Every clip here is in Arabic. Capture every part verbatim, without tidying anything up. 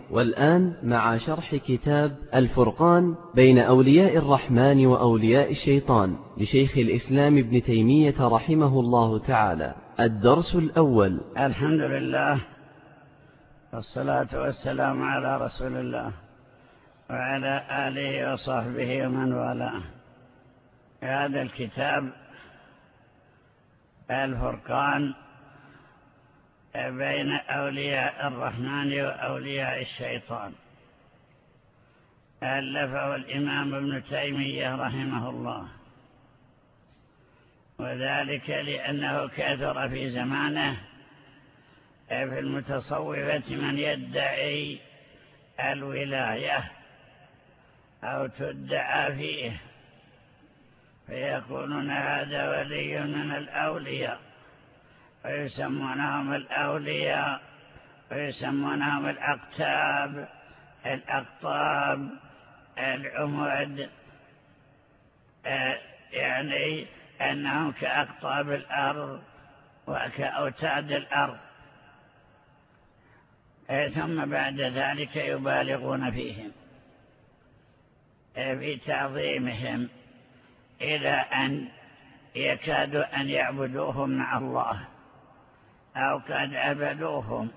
والآن مع شرح كتاب الفرقان بين أولياء الرحمن وأولياء الشيطان لشيخ الإسلام ابن تيمية رحمه الله تعالى. الدرس الأول. الحمد لله والصلاة والسلام على رسول الله وعلى آله وصحبه ومن والاه. هذا الكتاب الفرقان بين أولياء الرحمن وأولياء الشيطان، ألفه الإمام ابن تيمية رحمه الله، وذلك لأنه كثر في زمانه في المتصوفة من يدعي الولاية أو تدعى فيه، فيقولون هذا ولي من الأولياء، ويسمونهم الأولياء ويسمونهم الأقطاب الأقطاب العمود، يعني أنهم كأقطاب الأرض وكأوتاد الأرض، ثم بعد ذلك يبالغون فيهم في تعظيمهم إلى أن يكادوا أن يعبدوهم مع الله أو قد عبدوهم،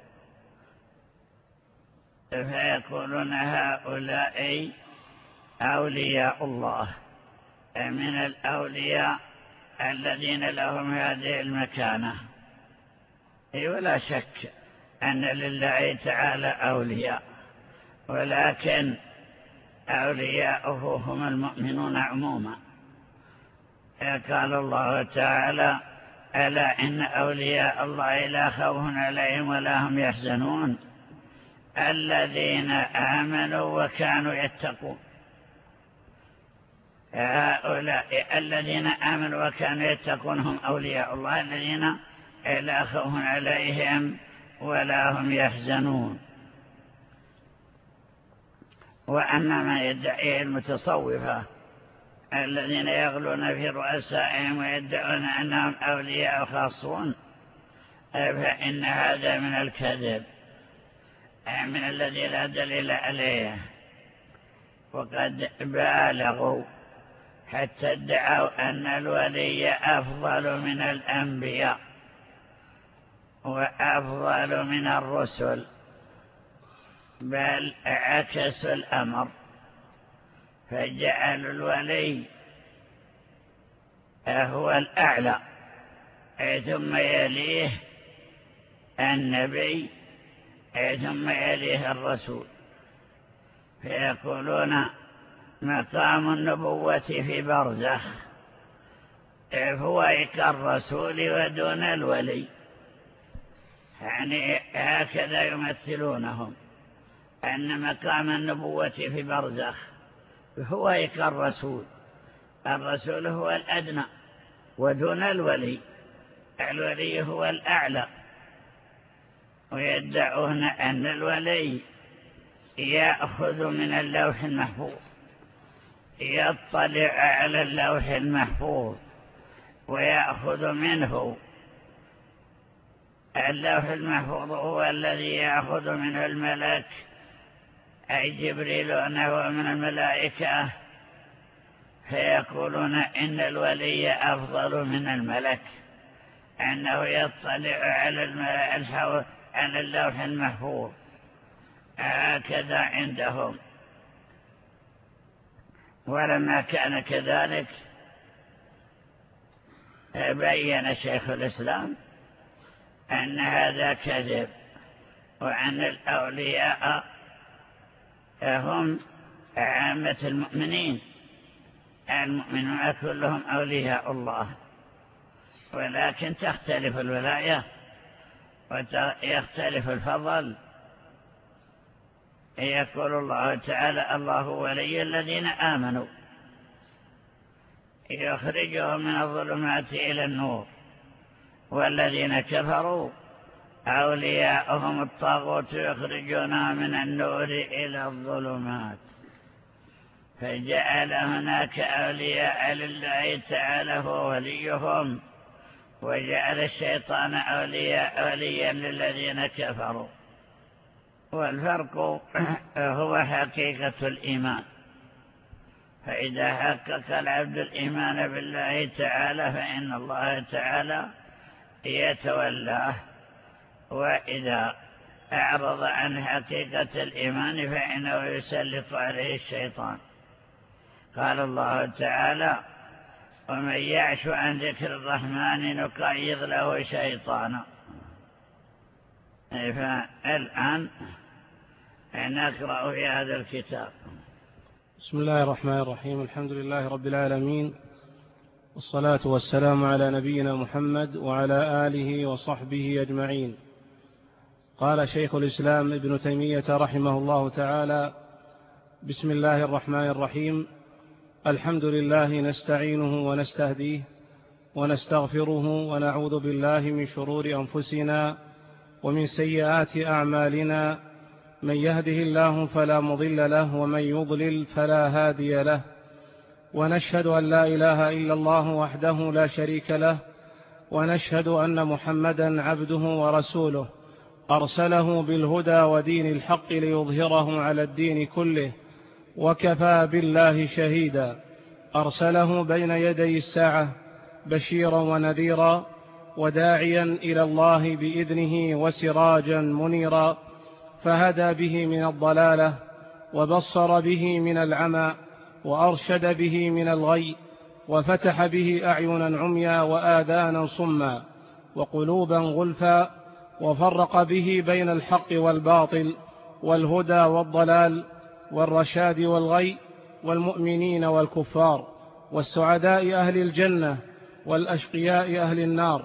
فيقولون هؤلاء أولياء الله، من الأولياء الذين لهم هذه المكانة. ولا شك أن لله تعالى أولياء، ولكن أولياؤه هم المؤمنون عموما. قال الله تعالى: ألا إن أولياء الله لا خوف عليهم ولا هم يحزنون الذين آمنوا وكانوا يتقون. هؤلاء الذين آمنوا وكانوا يتقون هم أولياء الله الذين لا خوف عليهم ولا هم يحزنون. وأما ما يدعيه المتصوفة الذين يغلون في رؤسائهم ويدعون أنهم أولياء خاصون، فإن هذا من الكذب، من الذي لا دليل عليه، وقد بالغوا حتى ادعوا أن الولي أفضل من الأنبياء وأفضل من الرسل، بل عكسوا الأمر، فجعلوا الولي هو الأعلى ثم يليه النبي ثم يليه الرسول، فيقولون مقام النبوة في برزخ هو كالرسول ودون الولي، يعني هكذا يمثلونهم، أن مقام النبوة في برزخ هو كالرسول، الرسول هو الأدنى ودون الولي، الولي هو الأعلى. ويدعون أن الولي يأخذ من اللوح المحفوظ، يطلع على اللوح المحفوظ ويأخذ منه. اللوح المحفوظ هو الذي يأخذ منه الملك، أي جبريل أنه من الملائكة، فيقولون إن الولي أفضل من الملك، أنه يطلع على اللوح المحفوظ، هكذا عندهم. ولما كان كذلك بين شيخ الإسلام أن هذا كذب، وأن الأولياء هم عامة المؤمنين، المؤمنون كلهم أولياء الله، ولكن تختلف الولاية ويختلف الفضل. يقول الله تعالى: الله ولي الذين آمنوا يخرجهم من الظلمات إلى النور، والذين كفروا أولياءهم الطاغوت يخرجونهم من النور إلى الظلمات. فجعل هناك أولياء لله تعالى هو وليهم، وجعل الشيطان أولياء وليا للذين كفروا. والفرق هو حقيقة الإيمان. فإذا حقق العبد الإيمان بالله تعالى فإن الله تعالى يتولاه، وإذا أعرض عن حقيقة الإيمان فإنه يسلط عليه الشيطان. قال الله تعالى: ومن يعش عن ذكر الرحمن نقيض له شيطانا. فالآن نقرأ في هذا الكتاب. بسم الله الرحمن الرحيم. الحمد لله رب العالمين، والصلاة والسلام على نبينا محمد وعلى آله وصحبه أجمعين. قال شيخ الإسلام ابن تيمية رحمه الله تعالى: بسم الله الرحمن الرحيم. الحمد لله نستعينه ونستهديه ونستغفره ونعوذ بالله من شرور أنفسنا ومن سيئات أعمالنا، من يهده الله فلا مضل له ومن يضلل فلا هادي له، ونشهد أن لا إله إلا الله وحده لا شريك له، ونشهد أن محمدا عبده ورسوله أرسله بالهدى ودين الحق ليظهره على الدين كله، وكفى بالله شهيدا. أرسله بين يدي الساعة بشيرا ونذيرا وداعيا إلى الله بإذنه وسراجا منيرا، فهدى به من الضلالة وبصر به من العمى وأرشد به من الغي، وفتح به أعينا عميا وآذانا صما وقلوبا غلفا، وفرق به بين الحق والباطل والهدى والضلال والرشاد والغي، والمؤمنين والكفار، والسعداء أهل الجنة والأشقياء أهل النار،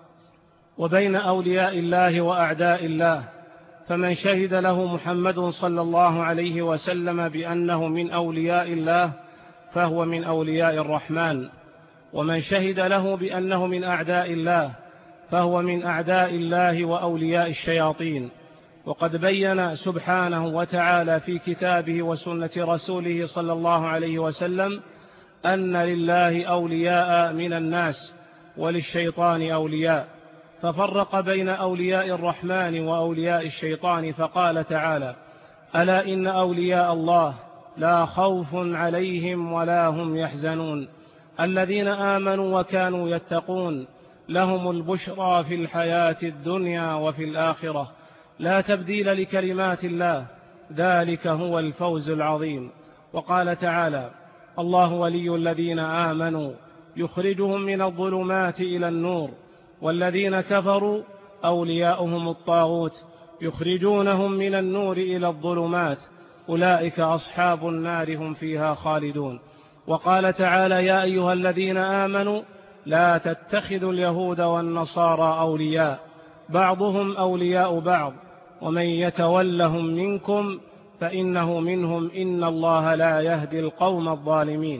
وبين أولياء الله وأعداء الله. فمن شهد له محمد صلى الله عليه وسلم بأنه من أولياء الله فهو من أولياء الرحمن، ومن شهد له بأنه من أعداء الله فهو من أعداء الله وأولياء الشياطين. وقد بين سبحانه وتعالى في كتابه وسنة رسوله صلى الله عليه وسلم أن لله أولياء من الناس وللشيطان أولياء، ففرق بين أولياء الرحمن وأولياء الشيطان فقال تعالى: ألا إن أولياء الله لا خوف عليهم ولا هم يحزنون الذين آمنوا وكانوا يتقون لهم البشرى في الحياة الدنيا وفي الآخرة لا تبديل لكلمات الله ذلك هو الفوز العظيم. وقال تعالى: الله ولي الذين آمنوا يخرجهم من الظلمات إلى النور والذين كفروا أولياؤهم الطاغوت يخرجونهم من النور إلى الظلمات أولئك أصحاب النار هم فيها خالدون. وقال تعالى: يا أيها الذين آمنوا لا تتخذوا اليهود والنصارى أولياء بعضهم أولياء بعض ومن يتولهم منكم فإنه منهم إن الله لا يهدي القوم الظالمين.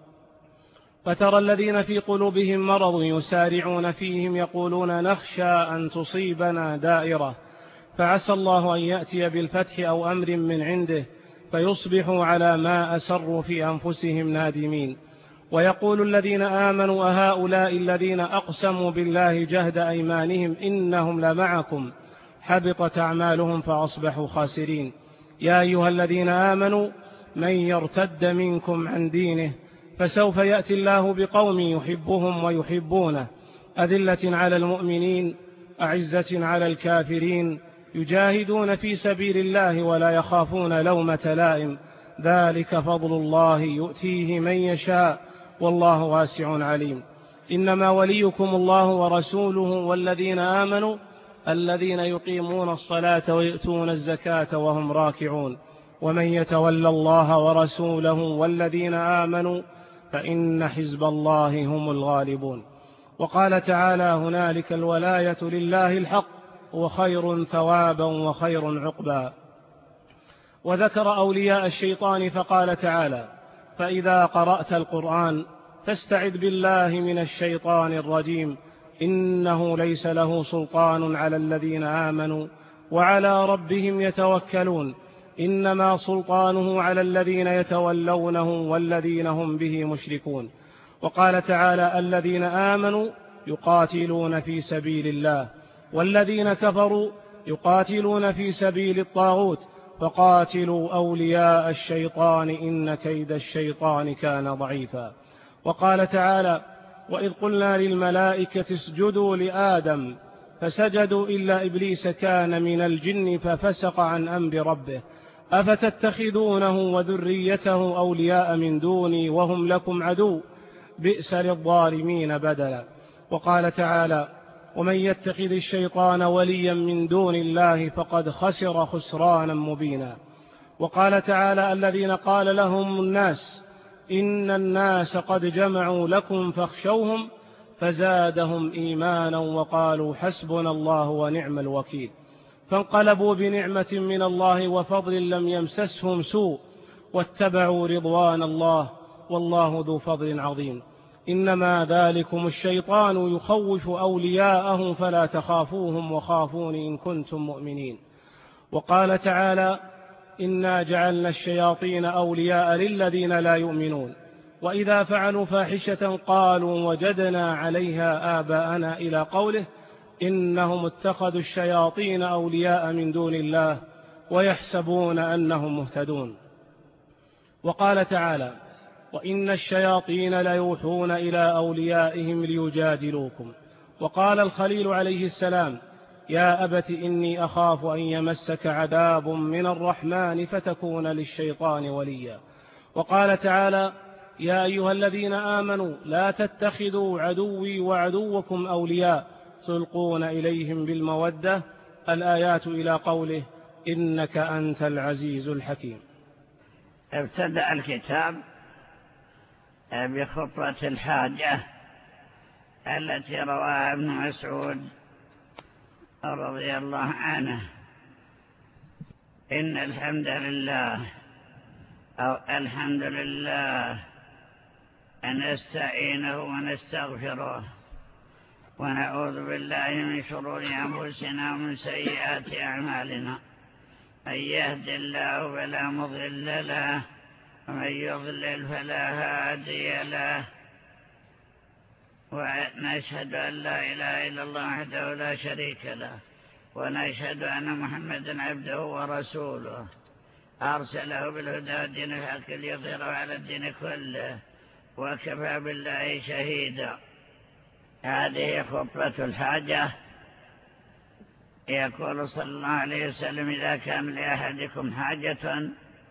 فترى الذين في قلوبهم مرض يسارعون فيهم يقولون نخشى أن تصيبنا دائرة فعسى الله أن يأتي بالفتح أو أمر من عنده فيصبحوا على ما أسروا في أنفسهم نادمين. ويقول الذين آمنوا أهؤلاء الذين أقسموا بالله جهد أيمانهم إنهم لمعكم حبطت أعمالهم فأصبحوا خاسرين. يا أيها الذين آمنوا من يرتد منكم عن دينه فسوف يأتي الله بقوم يحبهم ويحبونه أذلة على المؤمنين أعزة على الكافرين يجاهدون في سبيل الله ولا يخافون لومة لائم ذلك فضل الله يؤتيه من يشاء والله واسع عليم. إنما وليكم الله ورسوله والذين آمنوا الذين يقيمون الصلاة ويؤتون الزكاة وهم راكعون ومن يتولى الله ورسوله والذين آمنوا فإن حزب الله هم الغالبون. وقال تعالى: هنالك الولاية لله الحق وخير ثوابا وخير عقبا. وذكر أولياء الشيطان فقال تعالى: فإذا قرأت القرآن فاستعذ بالله من الشيطان الرجيم إنه ليس له سلطان على الذين آمنوا وعلى ربهم يتوكلون إنما سلطانه على الذين يتولونه والذين هم به مشركون. وقال تعالى: الذين آمنوا يقاتلون في سبيل الله والذين كفروا يقاتلون في سبيل الطاغوت فقاتلوا أولياء الشيطان إن كيد الشيطان كان ضعيفا. وقال تعالى: وإذ قلنا للملائكة اسجدوا لآدم فسجدوا إلا إبليس كان من الجن ففسق عن أمر ربه أفتتخذونه وذريته أولياء من دوني وهم لكم عدو بئس للظالمين بدلا. وقال تعالى: ومن يتخذ الشيطان وليا من دون الله فقد خسر خسرانا مبينا. وقال تعالى: الذين قال لهم الناس إن الناس قد جمعوا لكم فاخشوهم فزادهم إيمانا وقالوا حسبنا الله ونعم الوكيل فانقلبوا بنعمة من الله وفضل لم يمسسهم سوء واتبعوا رضوان الله والله ذو فضل عظيم. إنما ذلكم الشيطان يخوف أولياءه فلا تخافوهم وخافون إن كنتم مؤمنين. وقال تعالى: إنا جعلنا الشياطين أولياء للذين لا يؤمنون وإذا فعلوا فاحشة قالوا وجدنا عليها آباءنا إلى قوله إنهم اتخذوا الشياطين أولياء من دون الله ويحسبون أنهم مهتدون. وقال تعالى: وإن الشياطين ليوحون إلى أوليائهم ليجادلوكم. وقال الخليل عليه السلام: يا أبت إني أخاف أن يمسك عذاب من الرحمن فتكون للشيطان وليا. وقال تعالى: يا أيها الذين آمنوا لا تتخذوا عدوي وعدوكم أولياء تلقون إليهم بالمودة الآيات إلى قوله إنك أنت العزيز الحكيم. ابتدأ الكتاب بخطوة الحاجة التي رواها ابن مسعود رضي الله عنه: إن الحمد لله أو الحمد لله نستعينه ونستغفره ونعوذ بالله من شرور أنفسنا ومن سيئات أعمالنا من يهد الله فلا مضل له ومن يضلل فلا هادي له ونشهد أن لا إله إلا الله وحده لا شريك له ونشهد أن محمدا عبده ورسوله أرسله بالهدى والدين الحق ليظهره على الدين كله وكفى بالله شهيدا. هذه خطبة الحاجة. يقول صلى الله عليه وسلم: إذا كان لأحدكم حاجة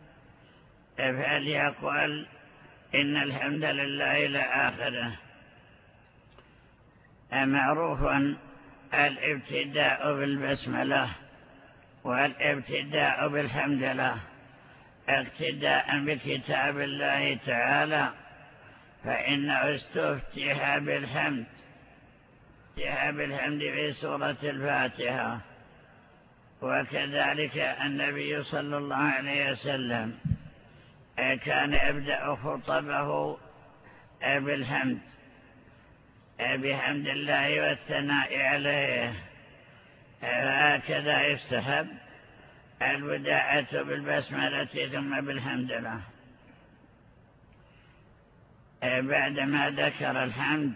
فليقل إن الحمد لله إلى آخره. معروف الابتداء بالبسملة والابتداء بالحمد لله اقتداء بكتاب الله تعالى، فإنه استفتح بالحمد استفتح بالحمد في سورة الفاتحة. وكذلك النبي صلى الله عليه وسلم كان يبدأ خطبه بالحمد بحمد الله والثناء عليه. هكذا يستحب البداءة بالبسملة ثم بالحمد لله. بعدما ذكر الحمد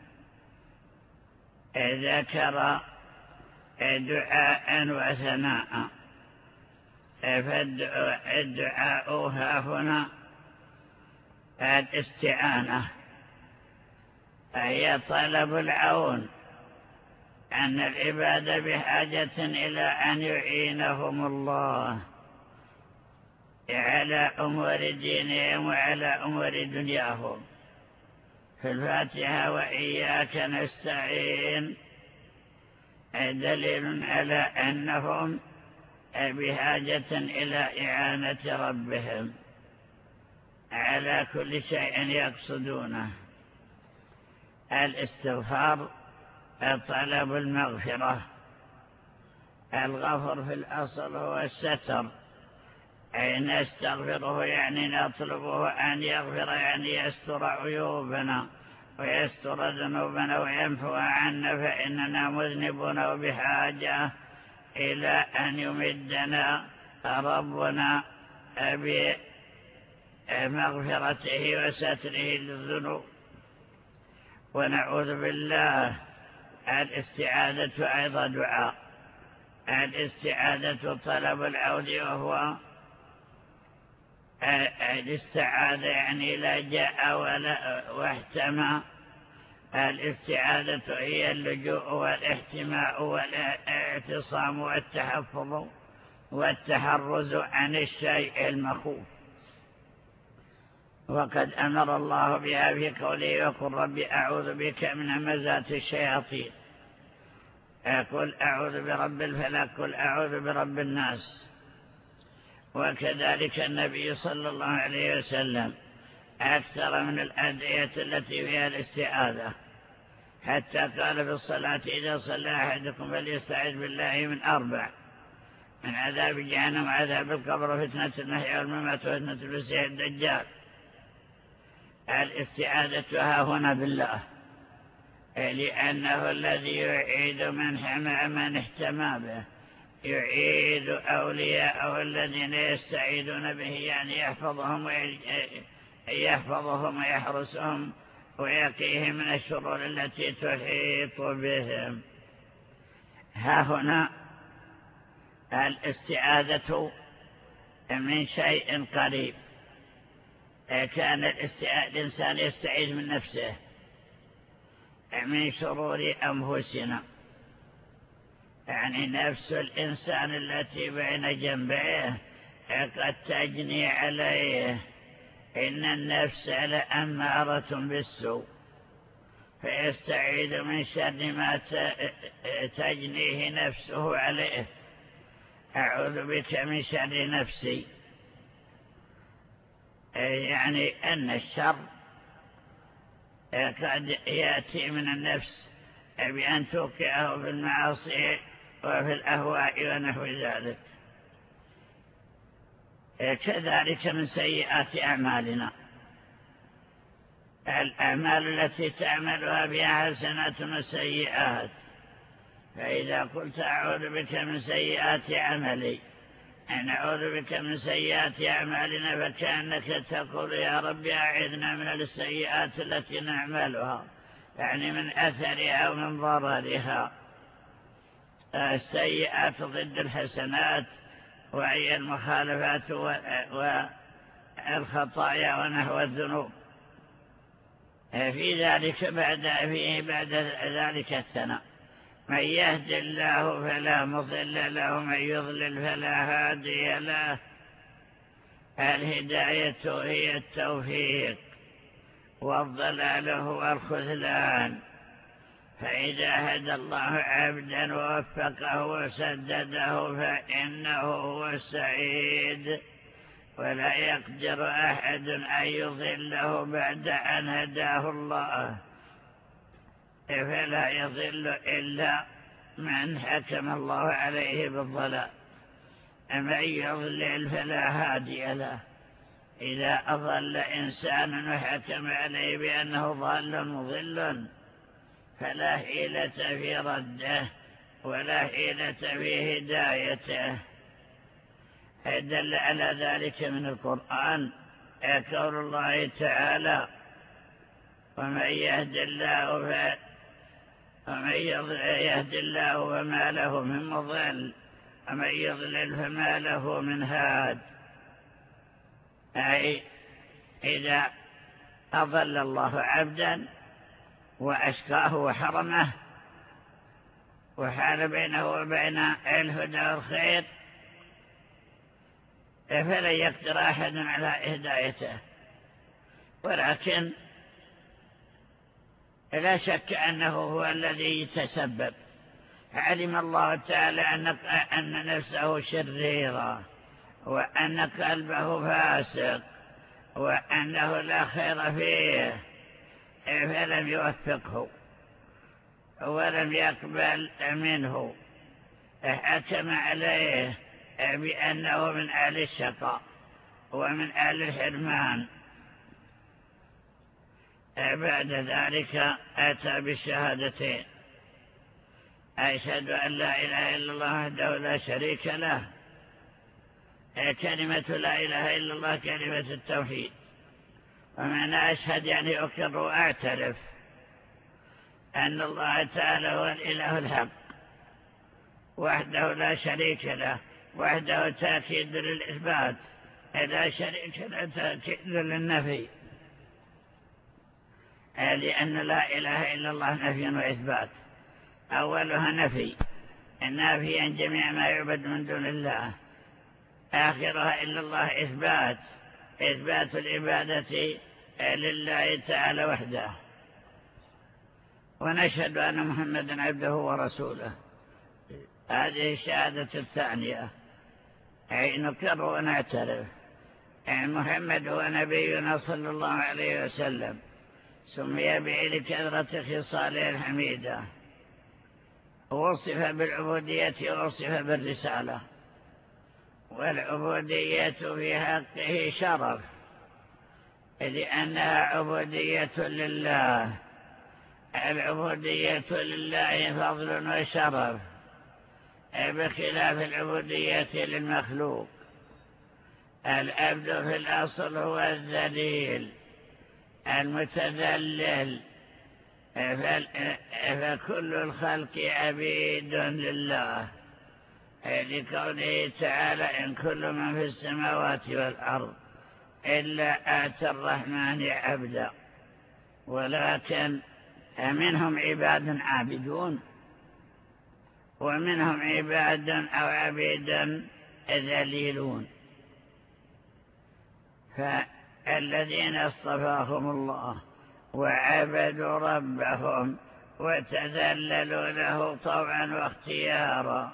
ذكر دعاء وثناء. فالدعاء ها هنا الاستعانة، هي طلب العون، أن العباد بحاجة إلى أن يعينهم الله على أمور دينهم وعلى أمور دنياهم. في الفاتحة وإياك نستعين دليل على أنهم بحاجة إلى إعانة ربهم على كل شيء يقصدونه. الاستغفار طلب المغفرة. الغفر في الأصل هو الستر، أي نستغفره يعني نطلبه أن يغفر، يعني يستر عيوبنا ويستر ذنوبنا ويمحو عنا، فإننا مذنبون وبحاجة إلى أن يمدنا ربنا بمغفرته وستره للذنوب. ونعوذ بالله. الاستعاذة أيضا دعاء. الاستعادة طلب العود، وهو الاستعادة يعني لا جاء ولا واحتمى. الاستعادة هي اللجوء والاحتماء والاعتصام والتحفظ والتحرز عن الشيء المخوف. وقد أمر الله بها في قوله: وقل رب أعوذ بك من همزات الشياطين، قل أعوذ برب الفلق، قل أعوذ برب الناس. وكذلك النبي صلى الله عليه وسلم أكثر من الأدعية التي فيها الاستعاذة، حتى قال في الصلاة: إذا صلى أحدكم فليستعذ بالله من أربع: من عذاب جهنم وعذاب القبر وفتنة المحيا والممات وفتنة المسيح الدجال. الاستعاذة ها هنا بالله، لأنه الذي يعيد من حمى من احتمى به، يعيد أولياءه الذين يستعيدون به، يعني يحفظهم يحفظهم ويحرسهم ويقيهم من الشرور التي تحيط بهم. ها هنا الاستعاذة من شيء قريب. كان الإنسان يستعيذ من نفسه، من شرور أنفسنا، يعني نفس الإنسان التي بين جنبيه قد تجني عليه. إن النفس لأمارة بالسوء، فيستعيذ من شر ما تجنيه نفسه عليه: أعوذ بك من شر نفسي. يعني أن الشر قد يأتي من النفس بأن توقعه في المعاصي وفي الأهواء ونحو ذلك. كذلك من سيئات أعمالنا، الأعمال التي تعملها بها حسنات وسيئات. فإذا قلت أعوذ بك من سيئات عملي، أن أعوذ بك من سيئات أعمالنا، فكأنك تقول: يا رب أعذنا من السيئات التي نعملها، يعني من أثرها ومن ضررها. السيئات ضد الحسنات، وهي المخالفات والخطايا ونحو الذنوب. في ذلك بعد فيه بعد ذلك الثناء: من يهد الله فلا مضل له، من يضلل فلا هادي له. الهداية هي التوفيق، والضلال هو الخذلان. فإذا هدى الله عبدا ووفقه وسدده فإنه هو السعيد، ولا يقدر أحد أن يضله بعد أن هداه الله، فلا يضل إلا من حكم الله عليه بالضلال. من يضلل فلا هادي له. إذا أضل إنسان وحكم عليه بأنه ضال مضل، فلا حيلة في رده ولا حيلة في هدايته. دل على ذلك من القرآن قول الله تعالى: ومن يهد الله ف... ومن يهد الله فما له من مضل، ومن يضلل فما له من هاد. أي إذا أضل الله عبدا وأشقاه وحرمه وحال بينه وبين الهدى والخير، فلن يقدر أحد على هدايته. ولكن لا شك أنه هو الذي يتسبب. علم الله تعالى أن نفسه شريرة، وأن قلبه فاسق، وأنه لا خير فيه، فلم يوفقه ولم يقبل منه. حكم عليه بأنه من أهل الشقاء ومن أهل الحرمان. بعد ذلك أتى بالشهادتين: أشهد أن لا إله إلا الله وحده لا شريك له. كلمة لا إله إلا الله كلمة التوحيد، ومعنى أشهد يعني أقر وأعترف أن الله تعالى هو الإله الحق، وحده لا شريك له، وحده تأكيد للإثبات، لا شريك له تأكيد للنفي، لأن لا إله إلا الله نفي وإثبات. أولها نفي، نافيا جميع ما يعبد من دون الله. آخرها إلا الله إثبات، إثبات العبادة لله تعالى وحده. ونشهد أن محمدا عبده ورسوله، هذه الشهادة الثانية، أي نقر ونعترف محمد هو نبينا صلى الله عليه وسلم، سمي به لكثرة خصاله الحميدة، وصف بالعبودية ووصف بالرسالة. والعبودية في حقه شرف، لأنها عبودية لله. العبودية لله فضل وشرف، بخلاف العبودية للمخلوق. العبد في الأصل هو الذليل المتذلل، فكل الخلق عبيد لله، لقوله تعالى إن كل من في السماوات والأرض إلا آتى الرحمن عبدا. ولكن منهم عباد عابدون، ومنهم عباد أو عبيد ذليلون. فالذين اصطفاهم الله وعبدوا ربهم وتذللوا له طوعا واختيارا،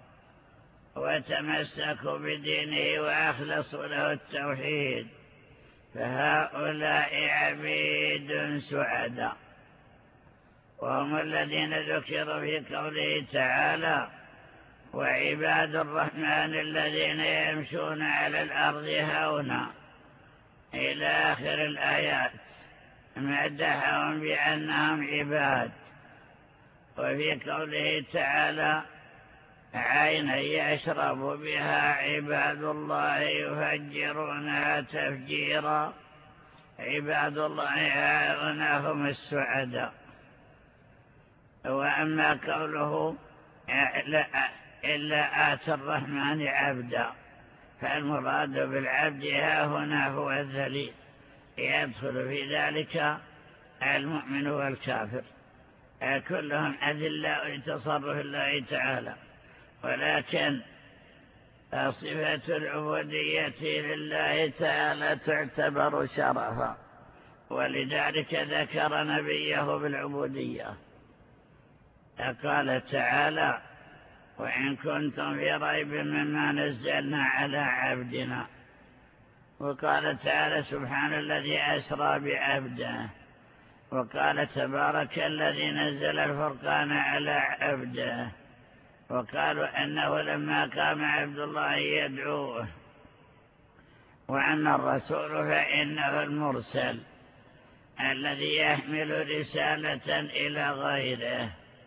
وتمسكوا بدينه وأخلصوا له التوحيد، فهؤلاء عبيد سعداء، وهم الذين ذكروا في قوله تعالى وعباد الرحمن الذين يمشون على الأرض هونا إلى آخر الآيات، مدحهم بأنهم عباد. وفي قوله تعالى عينا يشرب بها عباد الله يفجرونها تفجيرا، عباد الله هؤلاء هم السعداء. وأما قوله إلا آتى الرحمن عبدا، فالمراد بالعبد ها هنا هو الذليل، يدخل في ذلك المؤمن والكافر، كلهم أذلاء لتصرف الله تعالى. ولكن صفة العبودية لله تعالى تعتبر شرفا، ولذلك ذكر نبيه بالعبودية. قال تعالى وإن كنتم في ريب مما نزلنا على عبدنا. وقال تعالى سبحان الذي أسرى بعبده. وقال تبارك الذي نزل الفرقان على عبده. وقالوا أنه لما قام عبد الله يدعوه. وأما الرسول فإنه المرسل الذي يحمل رسالة إلى غيره.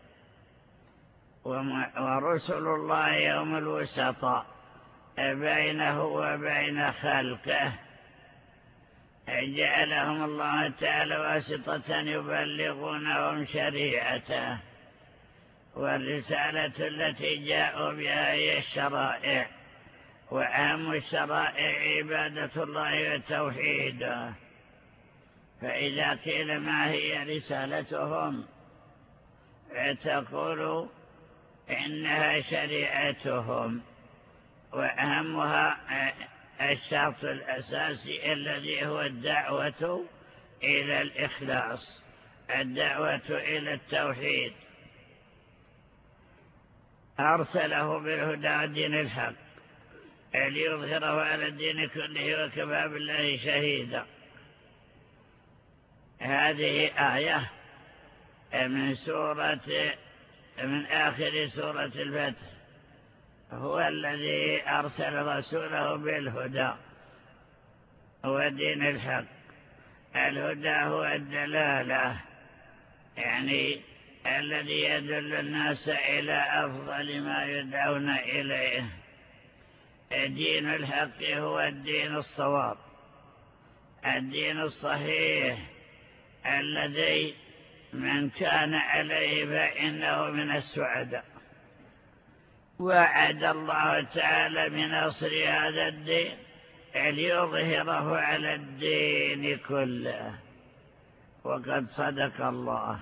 ورسل الله هم الوسطاء بينه وبين خلقه، جعلهم الله تعالى واسطة يبلغونهم شريعته. والرسالة التي جاءوا بها هي الشرائع، وأهم الشرائع عبادة الله وتوحيده. فإذا قيل ما هي رسالتهم تقول إنها شريعتهم، وأهمها الشرط الأساسي الذي هو الدعوة إلى الإخلاص، الدعوة إلى التوحيد. أرسله بالهدى ودين الحق ليظهره على الدين كله وكفى بالله شهيدا. هذه آية من سورة من آخر سورة الفتح. هو الذي أرسل رسوله بالهدى ودين الحق. الهدى هو الدلالة، يعني الذي يدل الناس إلى أفضل ما يدعون إليه. دين الحق هو الدين الصواب، الدين الصحيح الذي من كان عليه فإنه من السعداء. وعد الله تعالى بنصر هذا الدين ليظهره على الدين كله. وقد صدق الله،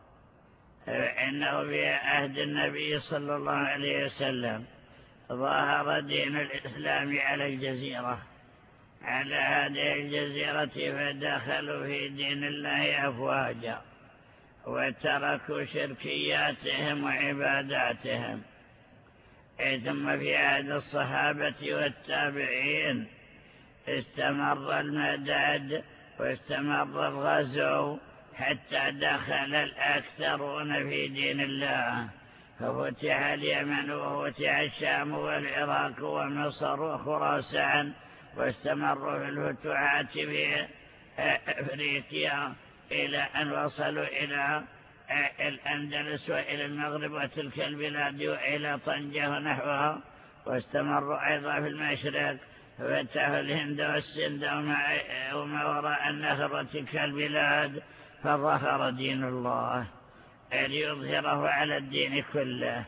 إنه في عهد النبي صلى الله عليه وسلم ظهر دين الإسلام على الجزيرة، على هذه الجزيرة، فدخلوا في دين الله أفواجا وتركوا شركياتهم وعباداتهم. ثم في عهد الصحابة والتابعين استمر المدد واستمر الغزو حتى دخل الأكثرون في دين الله، ففتح اليمن وفتح الشام والعراق ومصر وخراسان، واستمروا في الفتوحات في أفريقيا إلى أن وصلوا إلى الأندلس وإلى المغرب وتلك البلاد وإلى طنجة ونحوها، واستمروا أيضا في المشرق ففتحوا الهند والسند وما وراء النهر وتلك البلاد، فظهر دين الله ليظهره على الدين كله.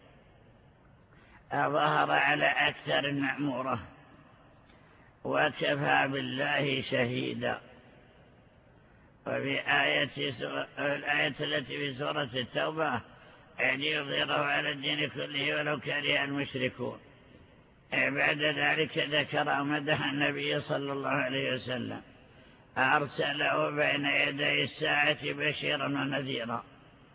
ظهر على أكثر المأمورة، وكفى بالله شهيدا. وفي آية الآية التي في سورة التوبة ليظهره على الدين كله ولو كره المشركون. بعد ذلك ذكر مدح النبي صلى الله عليه وسلم، أرسله بين يدي الساعة بشيرا ونذيرا،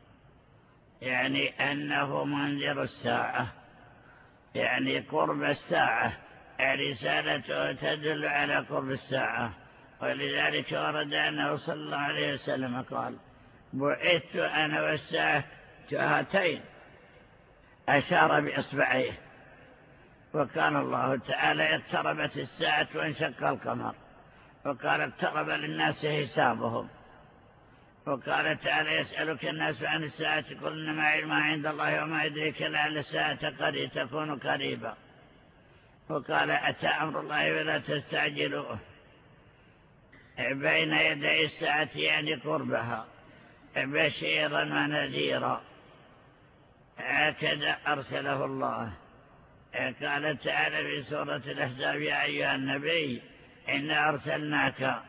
يعني أنه منذر الساعة، يعني قرب الساعة، رسالته تدل على قرب الساعة. ولذلك ورد أنه صلى الله عليه وسلم قال: بعثت أنا والساعة كهاتين، أشار بإصبعيه. وكان الله تعالى اقتربت الساعة وانشق القمر، وقال اقترب للناس حسابهم. وقال تعالى: يسألك الناس عن الساعة قل إنما علمها عند الله وما يدريك لعل الساعة قد تكون قريبا. وقال: أتى أمر الله ولا تستعجلوه. بين يدي الساعة يعني قربها، بشيرا ونذيرا، هكذا أرسله الله. قال تعالى في سورة الأحزاب: يا أيها النبي إنا أرسلناك،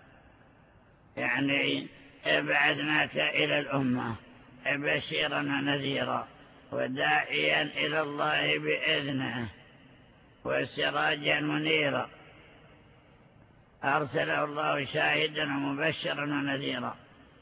يعني بعثناك إلى الأمة بشيرا ونذيرا وداعيا إلى الله بإذنه وسراجا منيرا. أرسله الله شاهدا ومبشرا ونذيرا،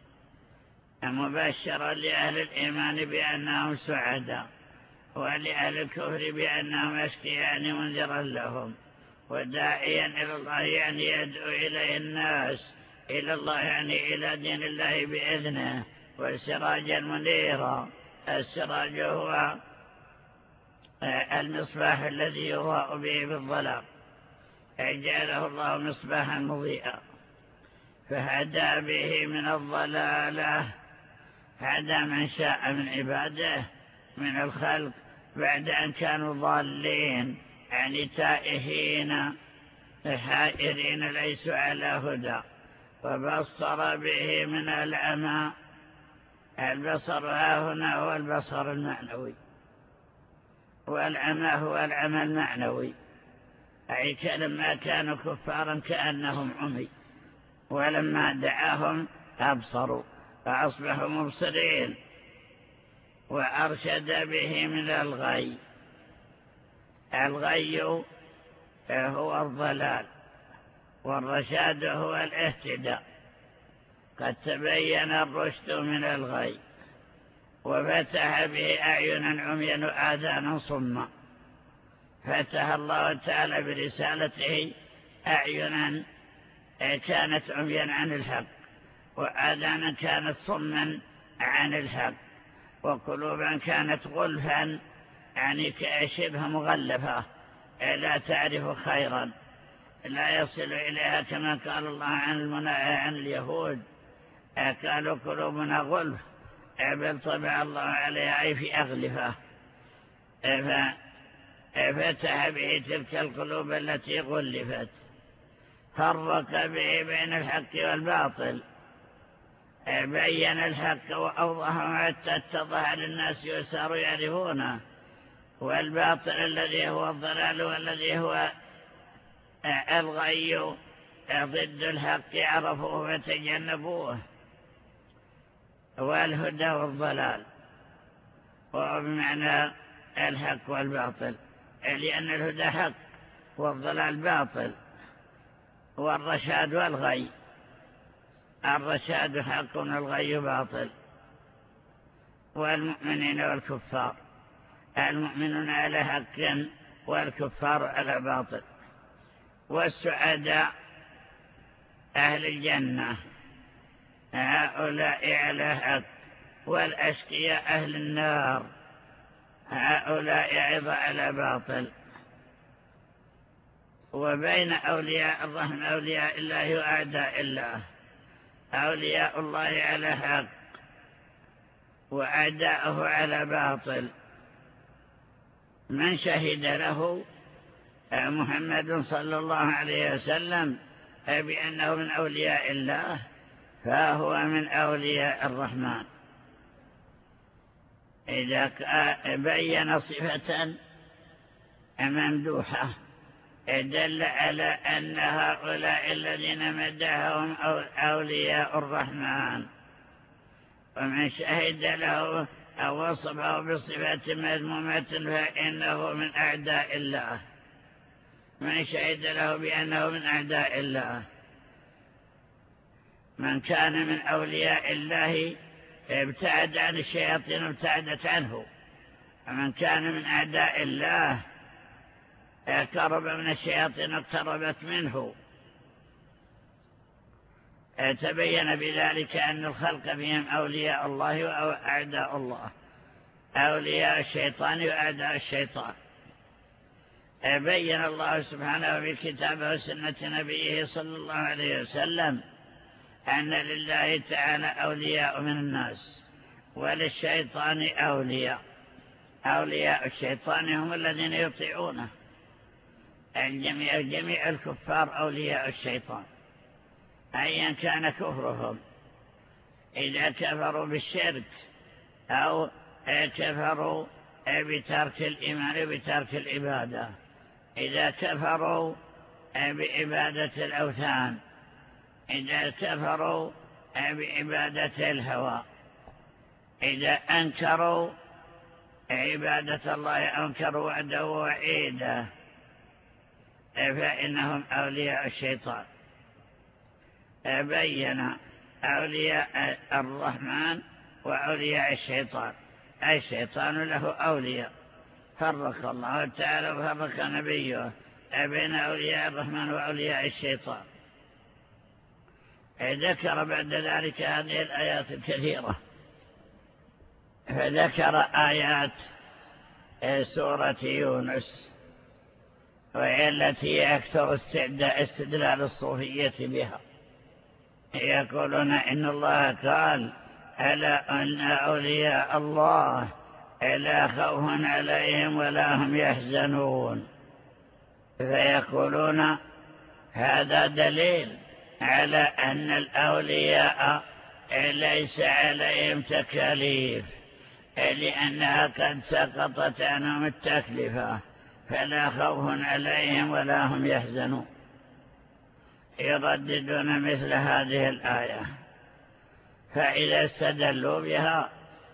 مبشرا لأهل الإيمان بأنهم سعداء، ولأهل الكفر بأنهم أشقياء منذرا لهم، وداعيا إلى الله يعني يدعو إليه الناس إلى الله يعني إلى دين الله بإذنه، وسراجا منيرا. السراج هو المصباح الذي يضاء به بالظلام، جعله الله مصباحا مضيئا، فهدى به من الضلالة، هدى من شاء من عباده من الخلق بعد أن كانوا ضالين، يعني تائهين حائرين ليسوا على هدى. وبصر به من العمى، البصر ها هنا هو البصر المعنوي، والعمى هو العمى المعنوي، أي لما كانوا كفارا كأنهم عمي، ولما دعاهم أبصروا فأصبحوا مبصرين. وأرشد به من الغي، الغي هو الضلال، والرشاد هو الاهتداء. قد تبين الرشد من الغي، وفتح به أعينا عميا وآذانا صما. فتح الله تعالى برسالته أعينا كانت عميا عن الحق، وآذانا كانت صما عن الحق، وقلوبا كانت غلفا يعني شبه مغلفة لا تعرف خيرا، لا يصل إليها، كما قال الله عن, عن اليهود: قالوا قلوبنا غلف بل طبع الله عليها، أي في أغلفة. فتح به تلك القلوب التي غلفت، فرق به بين الحق والباطل، بين الحق وأوضحه حتى اتضح للناس وصاروا يعرفونه، والباطل الذي هو الضلال والذي هو الغي ضد الحق عرفوه وتجنبوه، والهدى والضلال وبمعنى الحق والباطل، لأن الهدى حق والضلال باطل، والرشاد والغي، الرشاد حق والغي باطل. والمؤمنين والكفار، المؤمنون على حق والكفار على باطل. والسعداء أهل الجنة هؤلاء على حق، والأشقياء أهل النار هؤلاء أيضا على باطل. وبين أولياء الرحمن أولياء الله وأعداء الله، أولياء الله على حق وأعداءه على باطل. من شهد له محمد صلى الله عليه وسلم بأنه من أولياء الله فهو من أولياء الرحمن. إذا بين صفة ممدوحة دل على أن هؤلاء الذين مدحهم أولياء الرحمن. ومن شهد له أو وصفه بصفة مذمومة فإنه من أعداء الله. من شهد له بأنه من أعداء الله، من كان من أولياء الله ابتعد عن الشياطين ابتعدت عنه، ومن كان من أعداء الله اقترب من الشياطين اقتربت منه. تبين بذلك أن الخلق فيهم أولياء الله وأعداء الله، أولياء الشيطان وأعداء الشيطان. بين الله سبحانه في كتابه وسنة نبيه صلى الله عليه وسلم أن لله تعالى أولياء من الناس وللشيطان أولياء. أولياء الشيطان هم الذين يطيعونه. الجميع جميع الكفار أولياء الشيطان أيا كان كفرهم، إذا كفروا بالشرك أو كفروا بترك الإيمان وبترك العبادة، إذا كفروا بعبادة الأوثان، إذا كفروا بعبادة الهوى، إذا أنكروا عبادة الله أنكروا وعده وعيده، فإنهم أولياء الشيطان. بين أولياء الرحمن وأولياء الشيطان. الشيطان له أولياء، فرق الله تعالى وفرق نبيه بين أولياء الرحمن وأولياء الشيطان. ذكر بعد ذلك هذه الآيات الكثيرة، فذكر آيات سورة يونس وهي التي أكثر استدلال الصوفية بها. يقولون إن الله قال ألا أن أولياء الله لا خوف عليهم ولا هم يحزنون، فيقولون هذا دليل على أن الأولياء ليس عليهم تكاليف، لأنها قد سقطت عنهم التكلفة، فلا خوف عليهم ولا هم يحزنون. يرددون مثل هذه الآية، فإذا استدلوا بها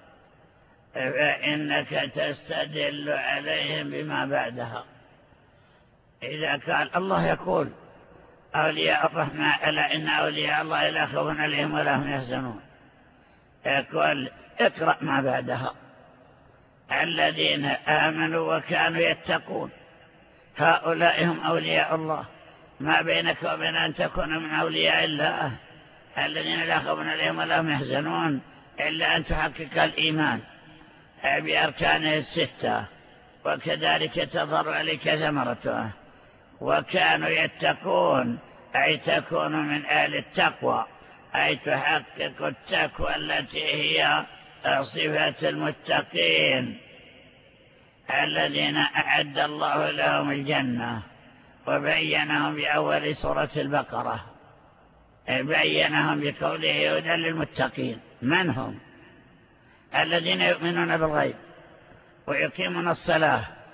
فإنك تستدل عليهم بما بعدها. إذا قال الله يقول أولياء الرحمن ألا إن أولياء الله لا خوف عليهم ولا هم يحزنون، يقول اقرأ ما بعدها الذين آمنوا وكانوا يتقون هؤلاء هم أولياء الله. ما بينك وبين أن تكون من أولياء الله الذين لا خوف عليهم ولا هم يحزنون إلا أن تحقق الإيمان بأركانه الستة، وكذلك تظهر عليك ثمرته. وكانوا يتقون أي تكون من أهل التقوى، أي تحقق التقوى التي هي صفة المتقين الذين أعد الله لهم الجنة. وبينهم بأول سورة البقرة، بينهم بقوله هدى للمتقين. من هم؟ الذين يؤمنون بالغيب ويقيمون الصلاة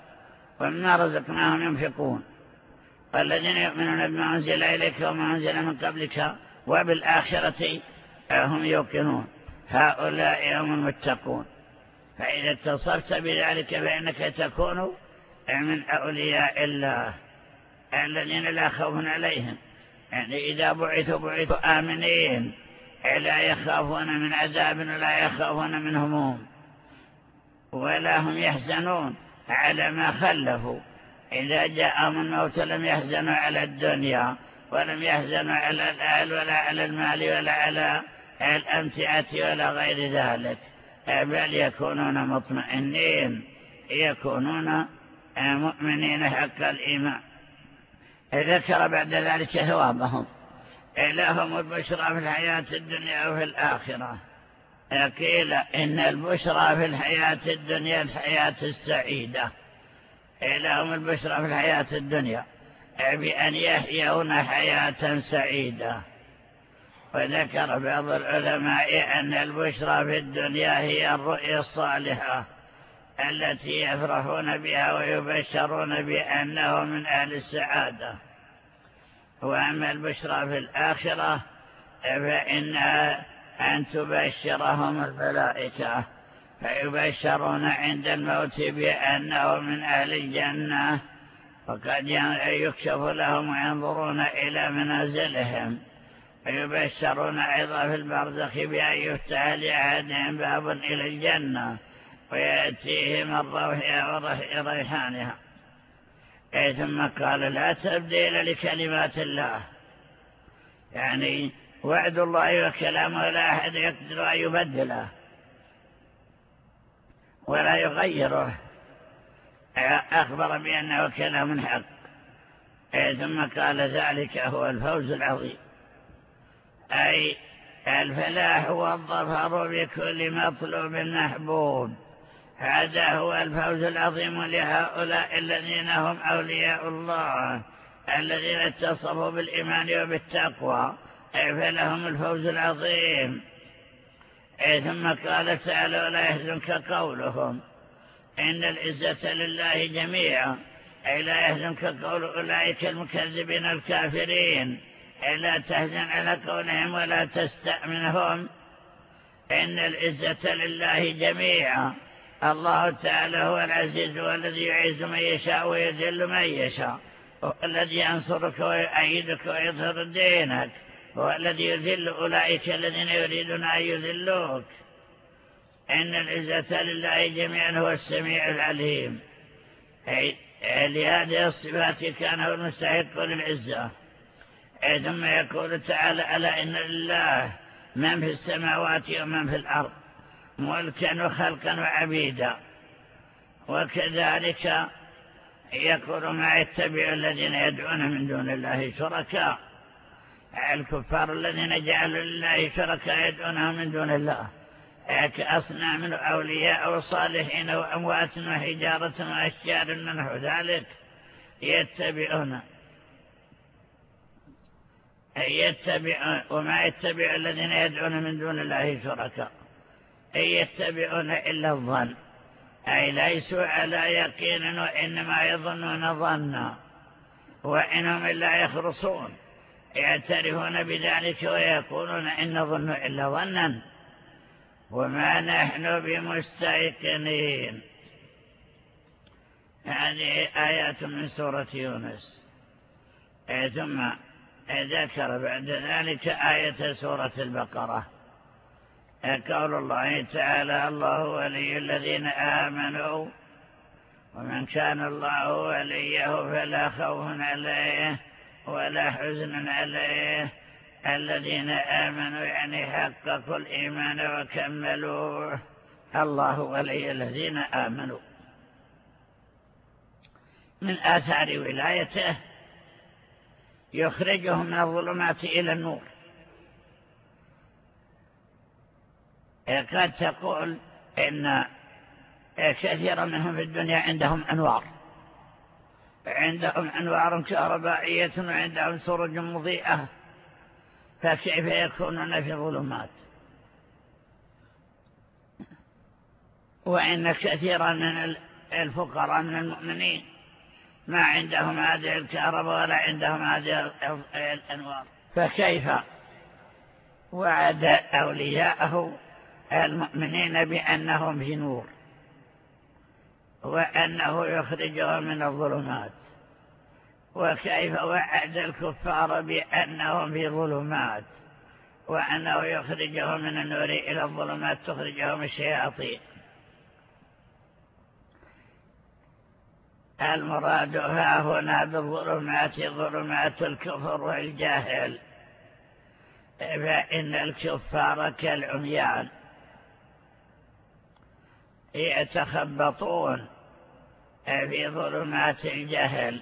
ومما رزقناهم ينفقون والذين يؤمنون بما أنزل إليك وما أنزل من قبلك وبالآخرة هم يوقنون هؤلاء هم المتقون. فإذا اتصفت بذلك فإنك تكون من أولياء الله الذين لا خوف عليهم، يعني إذا بعثوا بعثوا آمنين لا يخافون من عذاب ولا يخافون من هموم ولا هم يحزنون على ما خلفوا. إذا جاءهم الموت لم يحزنوا على الدنيا ولم يحزنوا على الأهل ولا على المال ولا على الأمتعة ولا غير ذلك، بل يكونون مطمئنين، يكونون مؤمنين حق الإيمان. ذكر بعد ذلك ثوابهم، لهم البشرى في الحياة الدنيا وفي الآخرة. قيل إن البشرى في الحياة الدنيا الحياة السعيدة، لهم البشرى في الحياة الدنيا بأن يحيون حياة سعيدة. وذكر بعض العلماء أن البشرى في الدنيا هي الرؤيا الصالحة التي يفرحون بها ويبشرون بأنه من أهل السعادة. وأما البشرى في الآخرة فإنها أن تبشرهم الملائكة فيبشرون عند الموت بأنه من أهل الجنة، وقد يكشف لهم وينظرون إلى منازلهم، ويبشرون أيضا في البرزخ بأن يفتح لأحدهم باب إلى الجنة ويأتيهم الروح وريحانها. ثم قال لا تبديل لكلمات الله، يعني وعد الله وكلامه لا أحد يقدر أن يبدله ولا يغيره، أخبر بأنه كلام حق. ثم قال ذلك هو الفوز العظيم، أي الفلاح والظفر بكل مطلوب محبوب. هذا هو الفوز العظيم لهؤلاء الذين هم أولياء الله الذين اتصفوا بالإيمان وبالتقوى، فلهم الفوز العظيم. ثم قال تعالى ولا يحزنك قولهم إن العزة لله جميعا، أي لا يحزنك قول أولئك المكذبين الكافرين، لا تحزن على قولهم ولا تستأمنهم. إن العزة لله جميعا، الله تعالى هو العزيز والذي يعز من يشاء ويذل من يشاء، والذي ينصرك ويؤيدك ويظهر دينك، هو الذي يذل أولئك الذين يريدون أن يذلوك. إن العزة لله جميعا هو السميع العليم، لهذه الصفات كان هو المستحق للعزة. ثم يقول تعالى ألا إن لله من في السماوات ومن في الأرض ملكا وخلقا وعبيدا. وكذلك يقول ما يتبع الذين يدعون من دون الله شركاء، الكفار الذين جعلوا لله شركاء يدعونهم من دون الله كأصنام أولياء وصالحين وأموات وحجارة وأشجار منه ذلك يتبعون يتبعون وما يتبع الذين يدعون من دون الله شركاء يتبعون إلا الظن، أي ليسوا على يقين وإنما يظنون ظنا وإنهم إلا يخرصون، يعترفون بذلك ويقولون إن نظن إلا ظنا وما نحن بمستيقنين. هذه آيات من سورة يونس. ثم ذكر بعد ذلك آية سورة البقرة، قول الله تعالى الله ولي الذين آمنوا ومن كان الله وليه فلا خوف عليه ولا حزن عليه الذين آمنوا، يعني حققوا الإيمان وكملوه. الله ولي الذين آمنوا. من آثار ولايته يخرجهم من الظلمات إلى النور. قد تقول إن كثيرا منهم في الدنيا عندهم أنوار، عندهم أنوار كهربائية وعندهم سرج مضيئة، فكيف يكونون في ظلمات؟ وإن كثيرا من الفقراء من المؤمنين ما عندهم هذه الكهرباء ولا عندهم هذه الأنوار، فكيف وعد أولياءه المؤمنين بأنهم في نور وأنه يخرجهم من الظلمات، وكيف وعد الكفار بأنهم في ظلمات وأنه يخرجهم من النور إلى الظلمات تخرجهم الشياطين. المراد ها هنا بالظلمات ظلمات الكفر والجهل، فإن الكفار كالعميان يتخبطون في ظلمات الجهل،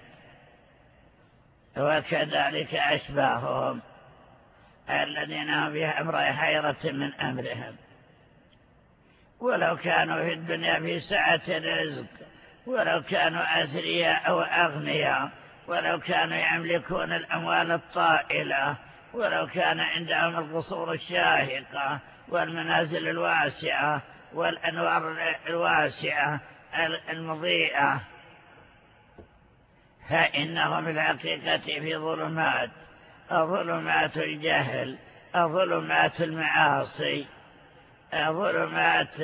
وكذلك أشباههم الذين هم في أمر حيرة من أمرهم، ولو كانوا في الدنيا في سعة رزق، ولو كانوا أثرياء أو أغنياء، ولو كانوا يملكون الأموال الطائلة، ولو كان عندهم القصور الشاهقة والمنازل الواسعة والأنوار الواسعة المضيئة، فإنهم الحقيقة في ظلمات، ظلمات الجهل، ظلمات المعاصي، ظلمات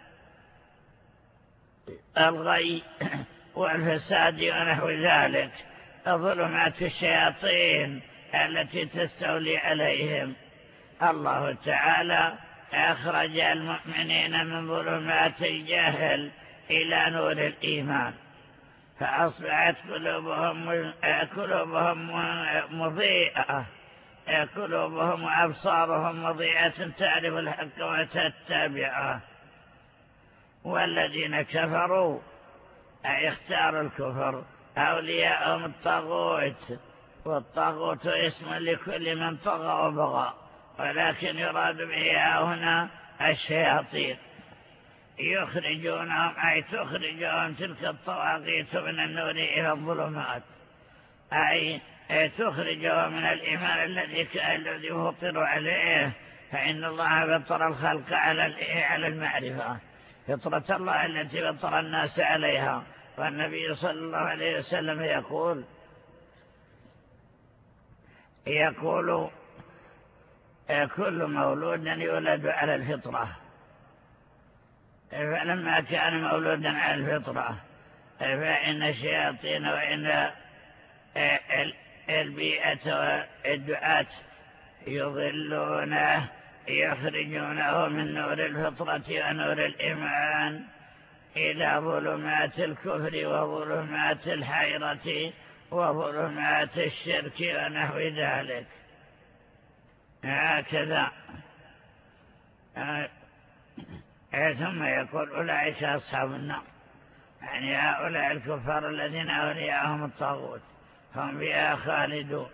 الغي والفساد ونحو ذلك، ظلمات الشياطين التي تستولي عليهم. الله تعالى أخرج المؤمنين من ظلمات الجهل إلى نور الإيمان، فأصبحت قلوبهم قلوبهم مضيئة، قلوبهم وأبصارهم مضيئة تعرف الحق وتتبعه. والذين كفروا أي اختاروا الكفر أولياءهم الطاغوت، والطاغوت اسم لكل من طغى وبغى، ولكن يراد به هنا الشياطين، يخرجونهم أي تخرجهم تلك الطواغيت من النور إلى الظلمات، أي تخرجهم من الإيمان الذي الذي فطروا عليه، فإن الله فطر الخلق على المعرفة، فطرة الله التي فطر الناس عليها. والنبي صلى الله عليه وسلم يقول يقول كل مولود يولد على الفطرة، فلما كان مولودا على الفطرة فإن الشياطين وإن البيئة والدعاة يضلونه، يخرجونه من نور الفطرة ونور الإيمان إلى ظلمات الكفر وظلمات الحيرة وظلمات الشرك ونحو ذلك. هكذا ثم يقول أولئك أصحاب النار، يعني هؤلاء الكفار الذين أولياءهم الطاغوت هم فيها خالدون.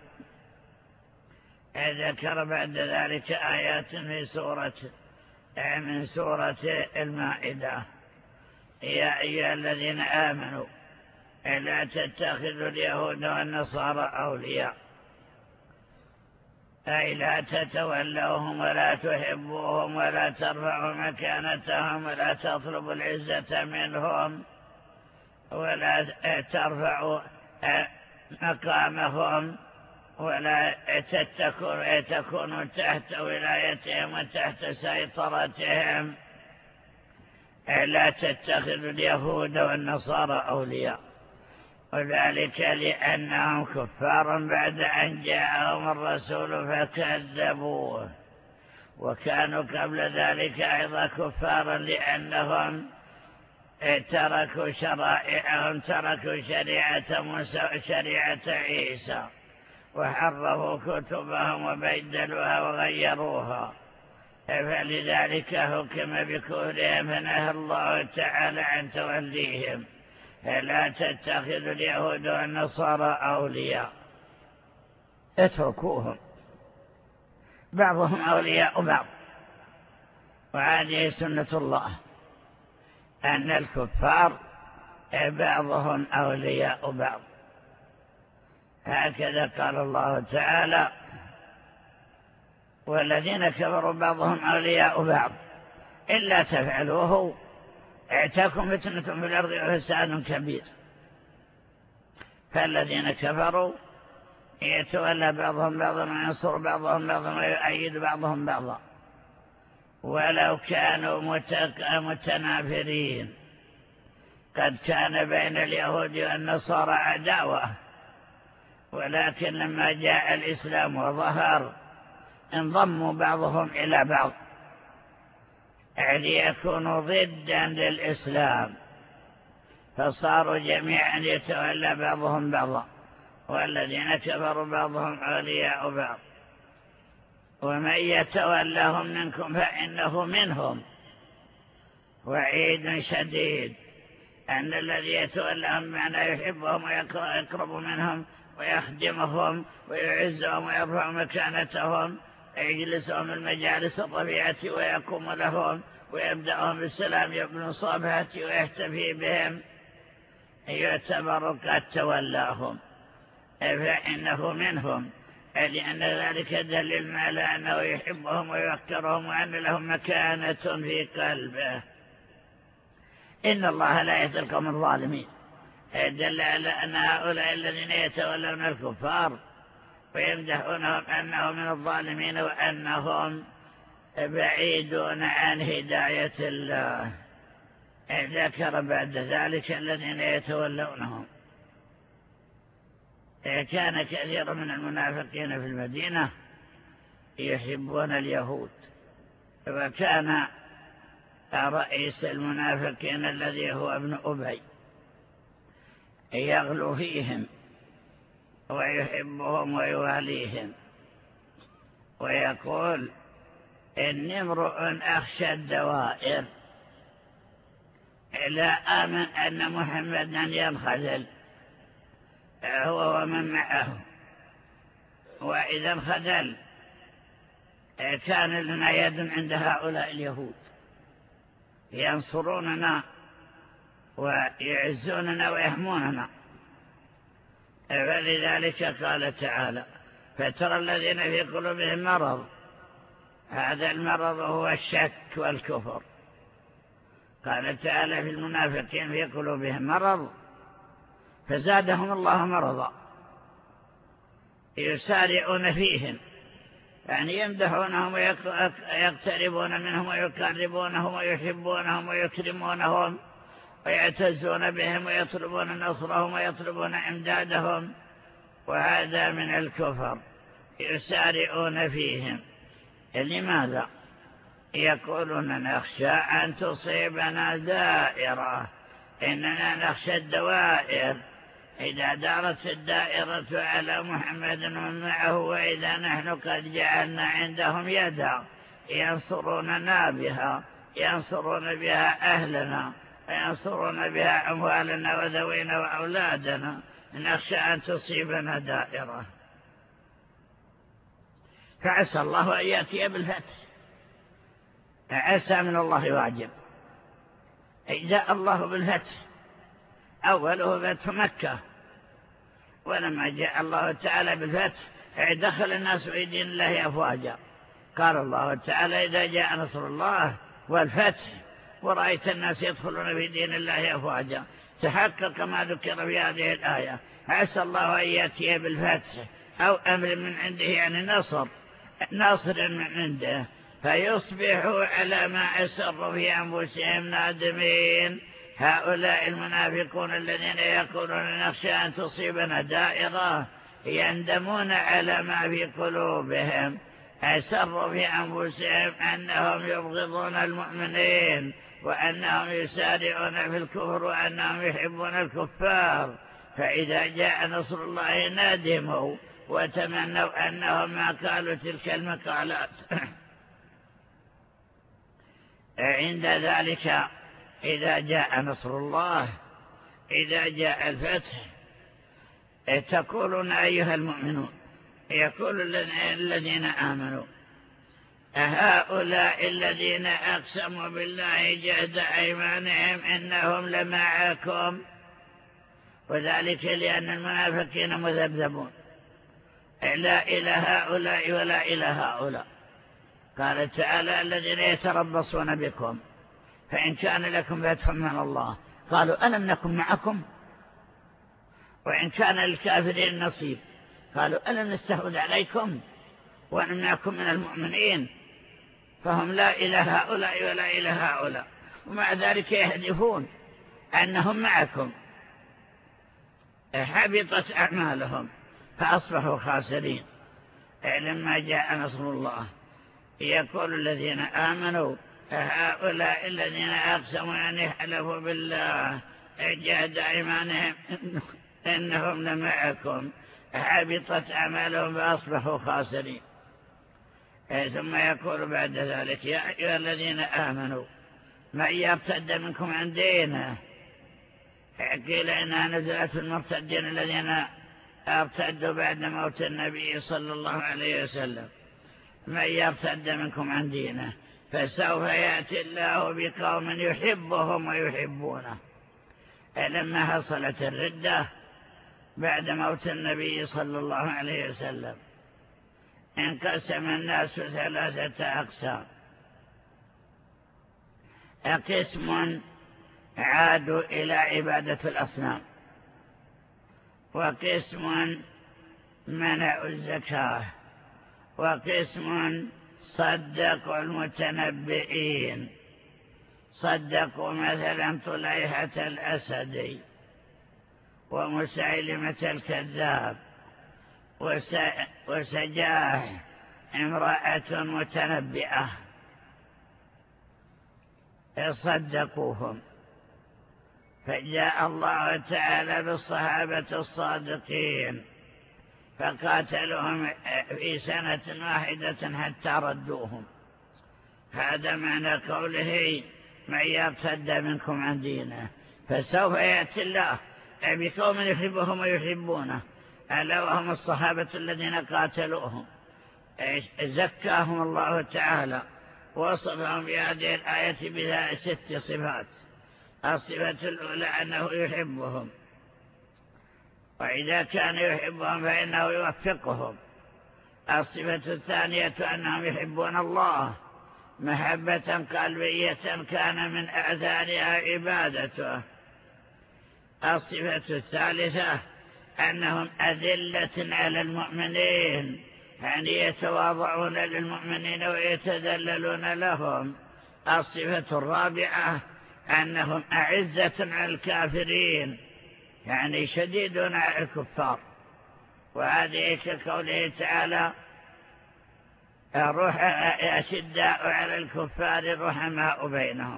ذكر بعد ذلك آيات في سورة من سورة المائدة: يا أيها الذين آمنوا لا تتخذوا اليهود والنصارى أولياء، أي لا تتولوهم ولا تحبوهم ولا ترفعوا مكانتهم ولا تطلبوا العزة منهم ولا ترفعوا مقامهم ولا تكونوا تحت ولايتهم وتحت سيطرتهم. لا تتخذوا اليهود والنصارى أولياء، وذلك لأنهم كفار بعد أن جاءهم الرسول فكذبوه، وكانوا قبل ذلك أيضا كفارا لأنهم تركوا شرائعهم، تركوا شريعة موسى وشريعة عيسى، وحرفوا كتبهم وبدلوها وغيروها، فلذلك حكم بكفرهم فنهى الله تعالى عن توليهم. لا تتخذوا اليهود والنصارى أولياء، اتركوهم، بعضهم أولياء بعض، وهذه سنة الله أن الكفار بعضهم أولياء بعض. هكذا قال الله تعالى: والذين كفروا بعضهم أولياء بعض إلا تفعلوه تكن فتنة في الأرض وفساد كبير. فالذين كفروا يتولى بعضهم بعضا وينصر بعضهم بعضا ويؤيد بعضهم بعضا، ولو كانوا متنافرين. قد كان بين اليهود والنصارى عداوة، ولكن لما جاء الإسلام وظهر انضموا بعضهم إلى بعض ليكونوا ضدا للإسلام، فصاروا جميعا يتولى بعضهم بعضا، والذين كفروا بعضهم أولياء بعض. ومن يتولهم منكم فإنه منهم. وعيد شديد أن الذي يتولهم معنى يحبهم ويقرب منهم ويخدمهم ويعزهم ويرفع مكانتهم ويجلسهم المجالس الرفيعة ويقوم لهم ويبدأهم بالسلام يبنوا صابهة ويحتفي بهم، يعتبر قد تولاهم فإنه منهم، لأن ذلك دليل على أنه يحبهم ويوقرهم وأن لهم مكانة في قلبه. إن الله لا يهدي القوم الظالمين، دل على أن هؤلاء الذين يتولون الكفار ويمدحونهم أنهم من الظالمين وأنهم بعيدون عن هداية الله. ذكر بعد ذلك الذين يتولونهم. كان كثير من المنافقين في المدينة يحبون اليهود، وكان رئيس المنافقين الذي هو ابن أبي يغلو فيهم ويحبهم ويواليهم ويقول إني امرؤ أخشى الدوائر لا آمن أن محمدا ينخذل هو ومن معه، وإذا انخذل كان لنا يد عند هؤلاء اليهود ينصروننا ويعزوننا ويحموننا. فلذلك قال تعالى فترى الذين في قلوبهم مرض، هذا المرض هو الشك والكفر. قال تعالى في المنافقين في قلوبهم مرض فزادهم الله مرضا، يسارعون فيهم، يعني يمدحونهم ويقتربون منهم ويقربونهم ويحبونهم ويكرمونهم ويعتزون بهم ويطلبون نصرهم ويطلبون امدادهم، وهذا من الكفر، يسارعون فيهم. لماذا؟ يقولون نخشى أن تصيبنا دائرة، إننا نخشى الدوائر إذا دارت الدائرة على محمد ومن معه، وإذا نحن قد جعلنا عندهم يدا ينصروننا بها، ينصرون بها أهلنا وينصرون بها أموالنا وذوينا وأولادنا، نخشى أن تصيبنا دائرة. فعسى الله أن يأتي بالفتح، عسى من الله واجب. جاء الله بالفتح، أوله فتح مكة، ولما جاء الله تعالى بالفتح دخل الناس في دين الله أفواجا. قال الله تعالى إذا جاء نصر الله والفتح ورأيت الناس يدخلون في دين الله أفواجا، تحقق ما ذكر في هذه الآية. عسى الله أن يأتي بالفتح أو أمر من عنده، يعني نصر ناصر من عنده، فيصبحوا على ما أسروا في أنفسهم نادمين. هؤلاء المنافقون الذين يقولون نخشى أن تصيبنا دائرة يندمون على ما في قلوبهم، أسروا في أنفسهم أنهم يبغضون المؤمنين وأنهم يسارعون في الكفر وأنهم يحبون الكفار، فإذا جاء نصر الله ندموا وتمنوا أنهم ما قالوا تلك المقالات. عند ذلك إذا جاء نصر الله، إذا جاء الفتح، تقولون أيها المؤمنون، يقول الذين آمنوا هؤلاء الذين أقسموا بالله جهد أيمانهم إنهم لمعكم، وذلك لأن المنافقين مذبذبون، لا إلى هؤلاء ولا إلى هؤلاء. قال تعالى الذين يتربصون بكم فإن كان لكم فتح من الله قالوا ألم نكن معكم وإن كان للكافرين نصيب. قالوا ألم نستحوذ عليكم ونمنعكم من المؤمنين؟ فهم لا إلى هؤلاء ولا إلى هؤلاء، ومع ذلك يهدفون أنهم معكم. حبطت أعمالهم فأصبحوا خاسرين. لما جاء نصر الله يقول الذين آمنوا هؤلاء الذين أقسموا أن يحلفوا بالله جهد أيمانهم إنهم لمعكم حبطت أعمالهم فأصبحوا خاسرين. ثم يقول بعد ذلك يا أيها الذين آمنوا من يرتد منكم عن دينه. قيل إنها نزلت في المرتدين الذين ارتدوا بعد موت النبي صلى الله عليه وسلم. من يرتد منكم عن دينه فسوف يأتي الله بقوم يحبهم ويحبونه. لما حصلت الردة بعد موت النبي صلى الله عليه وسلم انقسم الناس ثلاثة أقسام. قسم عادوا إلى عبادة الأصنام، وقسم منعوا الزكاة، وقسم صدقوا المتنبئين، صدقوا مثلا طليحة الأسدي ومسيلمة الكذاب وسجاح امرأة متنبئة، صدقوهم. فجاء الله تعالى بالصحابة الصادقين فقاتلوهم في سنة واحدة حتى ردوهم. هذا معنى قوله من يرتد منكم عن دينه فسوف يأتي الله بقوم يحبهم ويحبونه، ألا وهم الصحابة الذين قاتلوهم. زكاهم الله تعالى وصفهم بهذه الآية بست صفات. الصفة الأولى أنه يحبهم، وإذا كان يحبهم فإنه يوفقهم. الصفة الثانية أنهم يحبون الله محبة قلبية كان من آثارها عبادته. الصفة الثالثة أنهم أذلة على المؤمنين، يعني يتواضعون للمؤمنين ويتذللون لهم. الصفة الرابعة أنهم أعزة على الكافرين، يعني شديدون على الكفار. وهذه كقوله تعالى روح أشداء على الكفار رحماء بينهم.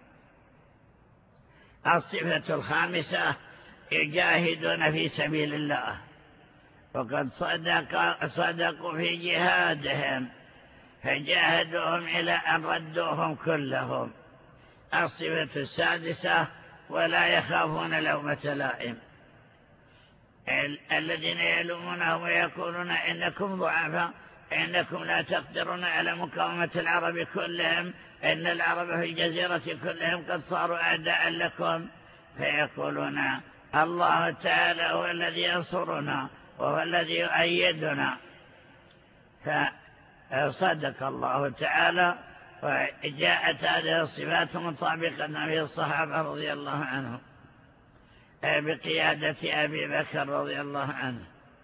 الصفة الخامسة يجاهدون في سبيل الله، وقد صدق صدقوا في جهادهم فجاهدوهم إلى أن ردوهم كلهم. الصفة السادسة ولا يخافون لومة لائم، الذين يلومونهم ويقولون إنكم ضعفاء، إنكم لا تقدرون على مقاومة العرب كلهم، إن العرب في الجزيرة كلهم قد صاروا أعداء لكم. فيقولون الله تعالى هو الذي ينصرنا وهو الذي يؤيدنا. فصدق الله تعالى، وجاءت هذه الصفات مطابقة في الصحابة رضي الله عنهم بقيادة أبي بكر رضي الله عنه.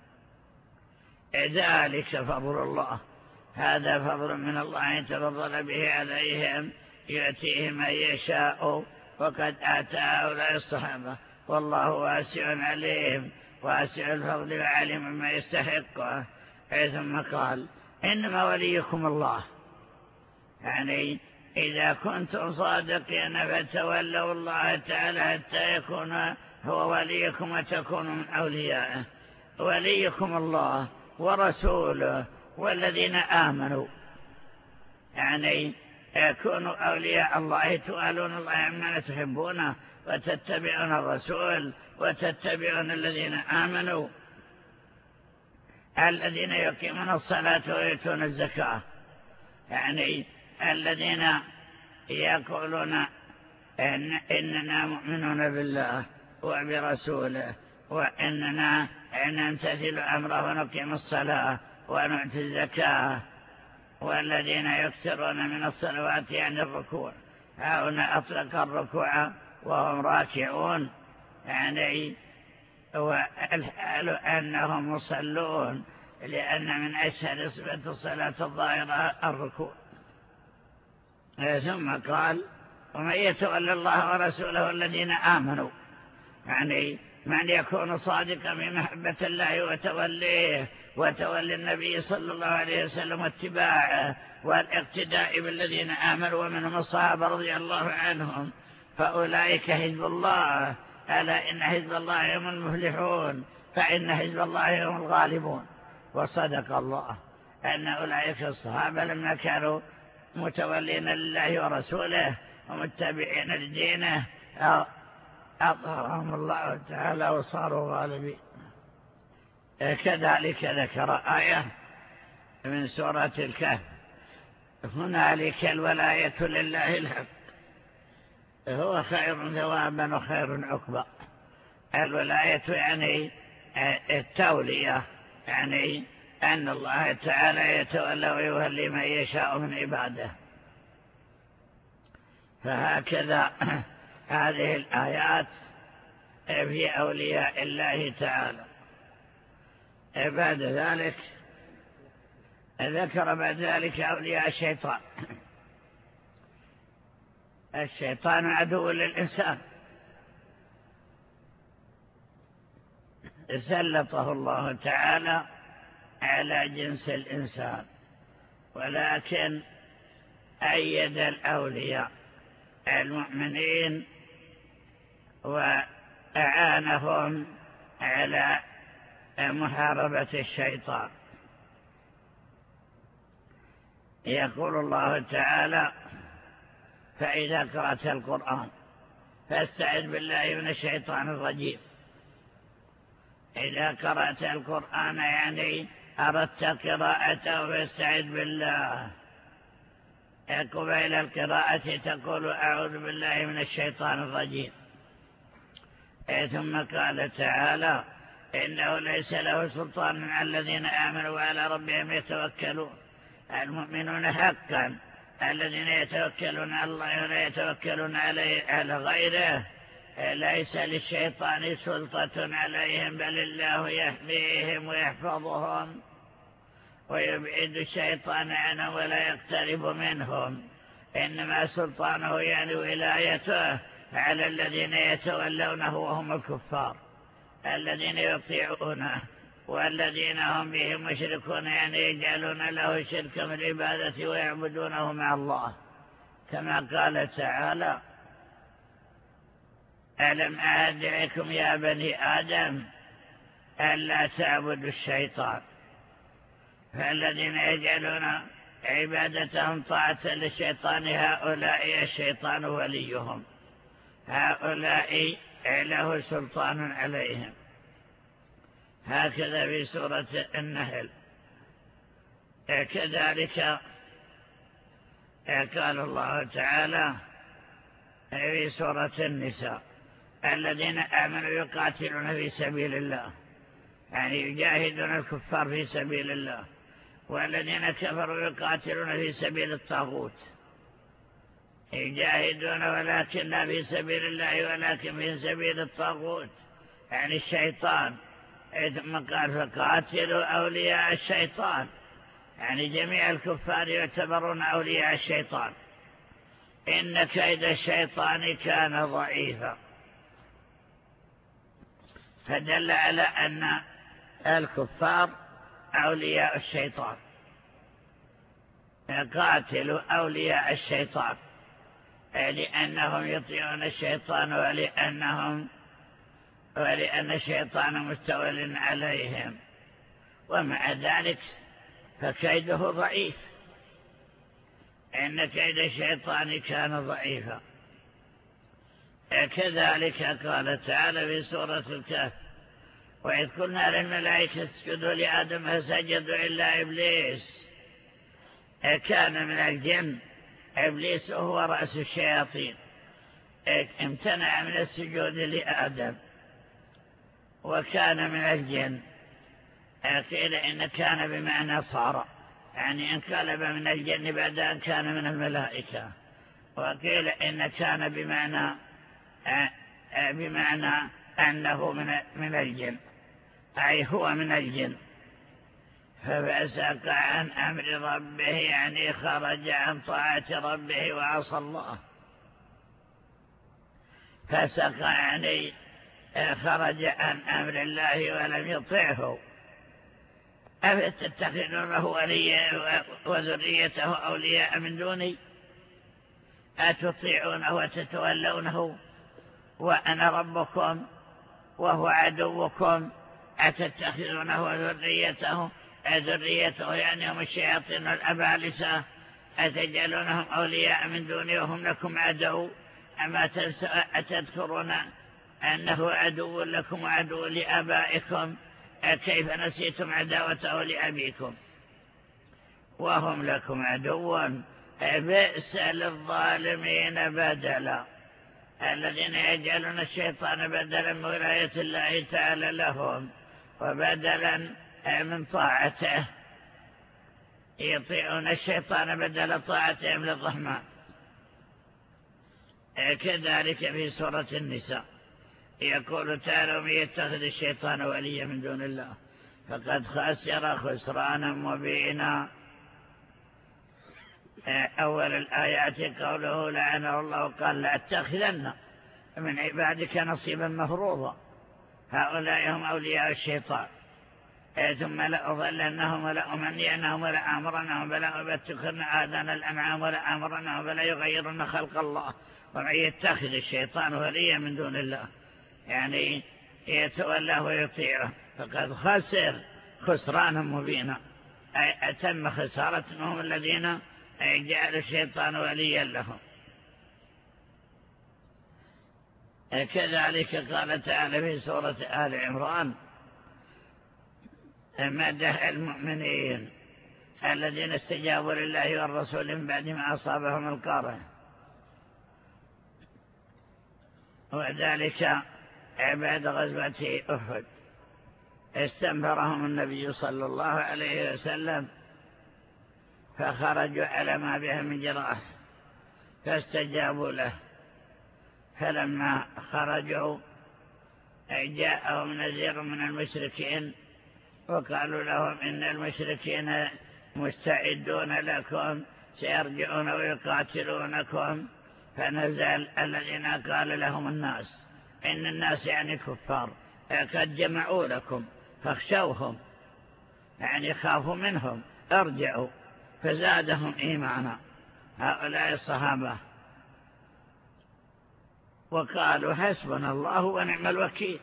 ذلك فضل الله، هذا فضل من الله تفضل به عليهم يؤتيه من يشاء، وقد آتى هؤلاء الصحابة والله واسع عليم واسع الفضل وعليم ما يستحقه. ثم قال إنما وليكم الله، يعني إذا كنتم صادقين فتولوا الله تعالى حتى يكون هو وليكم وتكونوا من أوليائه. وليكم الله ورسوله والذين آمنوا، يعني يكونوا أولياء الله، توالون الله عما تحبونه وتتبعون الرسول وتتبعون الذين آمنوا الذين يقيمون الصلاة ويؤتون الزكاة، يعني الذين يقولون إن إننا مؤمنون بالله وبرسوله وإننا نمتثل أمره ونقيم الصلاة ونؤتي الزكاة، والذين يكثرون من الصلوات يعني الركوع. هؤلاء أطلق الركوع وهم راكعون، يعني والحال أنهم مصلون، لأن من أشهر صفة الصلاة الظاهرة الركوع. ثم قال ومن يتولى الله ورسوله الذين آمنوا، يعني من يكون صادقا في محبة الله وتوليه وتولي النبي صلى الله عليه وسلم واتباعه والاقتداء بالذين آمنوا ومنهم الصحابة رضي الله عنهم، فأولئك حزب الله، ألا إن حزب الله هم المفلحون، فإن حزب الله هم الغالبون. وصدق الله أن أولئك الصحابة لما كانوا متولين لله ورسوله ومتبعين لدينه أظهرهم الله تعالى وصاروا غالبين. كذلك ذكر آية من سورة الكهف هنالك الولاية لله الحق هو خير ثوابا وخير عقبا. الولاية يعني التولية، يعني أن الله تعالى يتولى ويولي من يشاء من عباده. فهكذا هذه الآيات في أولياء الله تعالى. بعد ذلك ذكر بعد ذلك أولياء الشيطان. الشيطان عدو للإنسان، سلطه الله تعالى على جنس الإنسان، ولكن أيد الأولياء المؤمنين وأعانهم على محاربة الشيطان. يقول الله تعالى فإذا قرأت القرآن فاستعذ بالله من الشيطان الرجيم. إذا قرأت القرآن يعني أردت قراءته فاستعذ بالله. قبيل القراءة تقول أعوذ بالله من الشيطان الرجيم. ثم قال تعالى إنه ليس له سلطان على الذين آمنوا وعلى ربهم يتوكلون. المؤمنون حقا الذين يتوكلون على الله ولا يتوكلون على غيره ليس للشيطان سلطة عليهم، بل الله يحميهم ويحفظهم ويبعد الشيطان عنهم ولا يقترب منهم. إنما سلطانه يعني ولايته على الذين يتولونه وهم الكفار الذين يطيعونه والذين هم به مشركون، يعني يجعلون له شركا من العبادة ويعبدونه مع الله، كما قال تعالى ألم أعهد إليكم يا بني آدم ألا تعبدوا الشيطان. فالذين يجعلون عبادتهم طاعة للشيطان هؤلاء الشيطان وليهم، هؤلاء له سلطان عليهم. هكذا في سورة النحل. كذلك قال الله تعالى في سورة النساء الذين آمنوا يقاتلون في سبيل الله، يعني يجاهدون الكفار في سبيل الله، والذين كفروا يقاتلون في سبيل الطاغوت، يجاهدون ولكن لا في سبيل الله ولكن في سبيل الطاغوت يعني الشيطان. ثم قال فقاتلوا أولياء الشيطان، يعني جميع الكفار يعتبرون أولياء الشيطان. إن كيد الشيطان كان ضعيفا. فدل على أن الكفار أولياء الشيطان. قاتلوا أولياء الشيطان لأنهم يطيعون الشيطان ولأنهم ولأن الشيطان مستول عليهم، ومع ذلك فكيده ضعيف. إن كيد الشيطان كان ضعيفا. كذلك قال تعالى في سورة الكهف وإذ قلنا للملائكة اسجدوا لآدم فسجدوا إلا إبليس كان من الجن. إبليس هو رأس الشياطين، امتنع من السجود لآدم وكان من الجن. قيل إن كان بمعنى صار، يعني انقلب من الجن بعد أن كان من الملائكة. وقيل إن كان بمعنى بمعنى أنه من الجن، أي هو من الجن. ففسق عن أمر ربه يعني خرج عن طاعة ربه وعصى الله. فسق يعني خرج عن أمر الله ولم يطعه. أفتتخذونه وليا وذريته أولياء من دوني أتطيعونه وتتولونه وأنا ربكم وهو عدوكم، أتتخذونه وذريته ذريته يعني هم الشياطين الأبالسة، أتجعلونهم أولياء من دوني وهم لكم عدو. أما أتذكرون أنه عدو لكم وعدو لآبائكم، كيف نسيتم عداوته لأبيكم وهم لكم عدو. بئس للظالمين بدلا، الذين يجعلون الشيطان بدلا من ولاية الله تعالى لهم وبدلا من طاعته، يطيعون الشيطان بدل طاعتهم للرحمن. كذلك في سورة النساء يقول تعالى: ومن يتخذ الشيطان وليا من دون الله فقد خسر خسرانا مبينا. أول الآيات قوله لعنه الله قال: لأتخذن من عبادك نصيبا مفروضا، هؤلاء هم أولياء الشيطان، ثم لأضلنهم ولأمنينهم ولأمرنهم فلأبتكن آذان الأنعام ولأمرنهم فلا يغيرن خلق الله. ومن يتخذ الشيطان وليا من دون الله يعني يتولاه ويطيعه فقد خسر خسرانا مبينا، أي أتم خسارتهم الذين جعل الشيطان وليا لهم. كذلك قال تعالى في سورة آل عمران: مدح المؤمنين الذين استجابوا لله والرسول من بعد ما أصابهم القرح، وذلك بعد غزوة أحد استنفرهم النبي صلى الله عليه وسلم فخرجوا على ما بهم من جراح فاستجابوا له، فلما خرجوا جاءهم نذير من المشركين وقالوا لهم إن المشركين مستعدون لكم سيرجعون ويقاتلونكم. فنزل الذين قال لهم الناس، إن الناس يعني كفار، قد جمعوا لكم فاخشوهم، يعني خافوا منهم، ارجعوا. فزادهم إيمانا هؤلاء الصحابة وقالوا حسبنا الله ونعم الوكيل،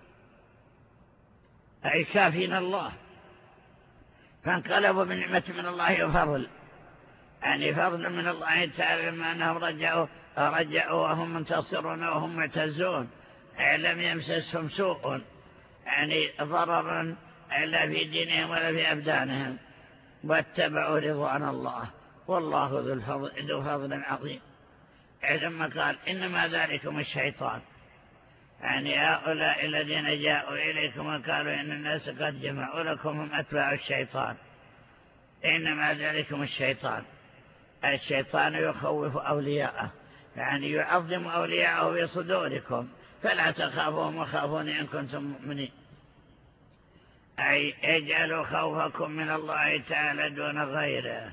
أي كافينا الله. فانقلبوا بنعمة من الله وفضل، يعني فضل من الله تعالى لما أنهم رجعوا, رجعوا وهم منتصرون وهم معتزون، لم يمسسهم سوء يعني ضرر لا في دينهم ولا في أبدانهم، واتبعوا رضوان الله والله ذو الفضل ذو فضل عظيم. ثم قال: إنما ذلكم الشيطان، يعني هؤلاء الذين جاءوا إليكم وقالوا إن الناس قد جمعوا لكم هم أتباع الشيطان. إنما ذلكم الشيطان، الشيطان يخوف أولياءه، يعني يعظم أولياءه في صدوركم، فلا تخافوهم وخافون إن كنتم مؤمنين، أي اجعلوا خوفكم من الله تعالى دون غيره.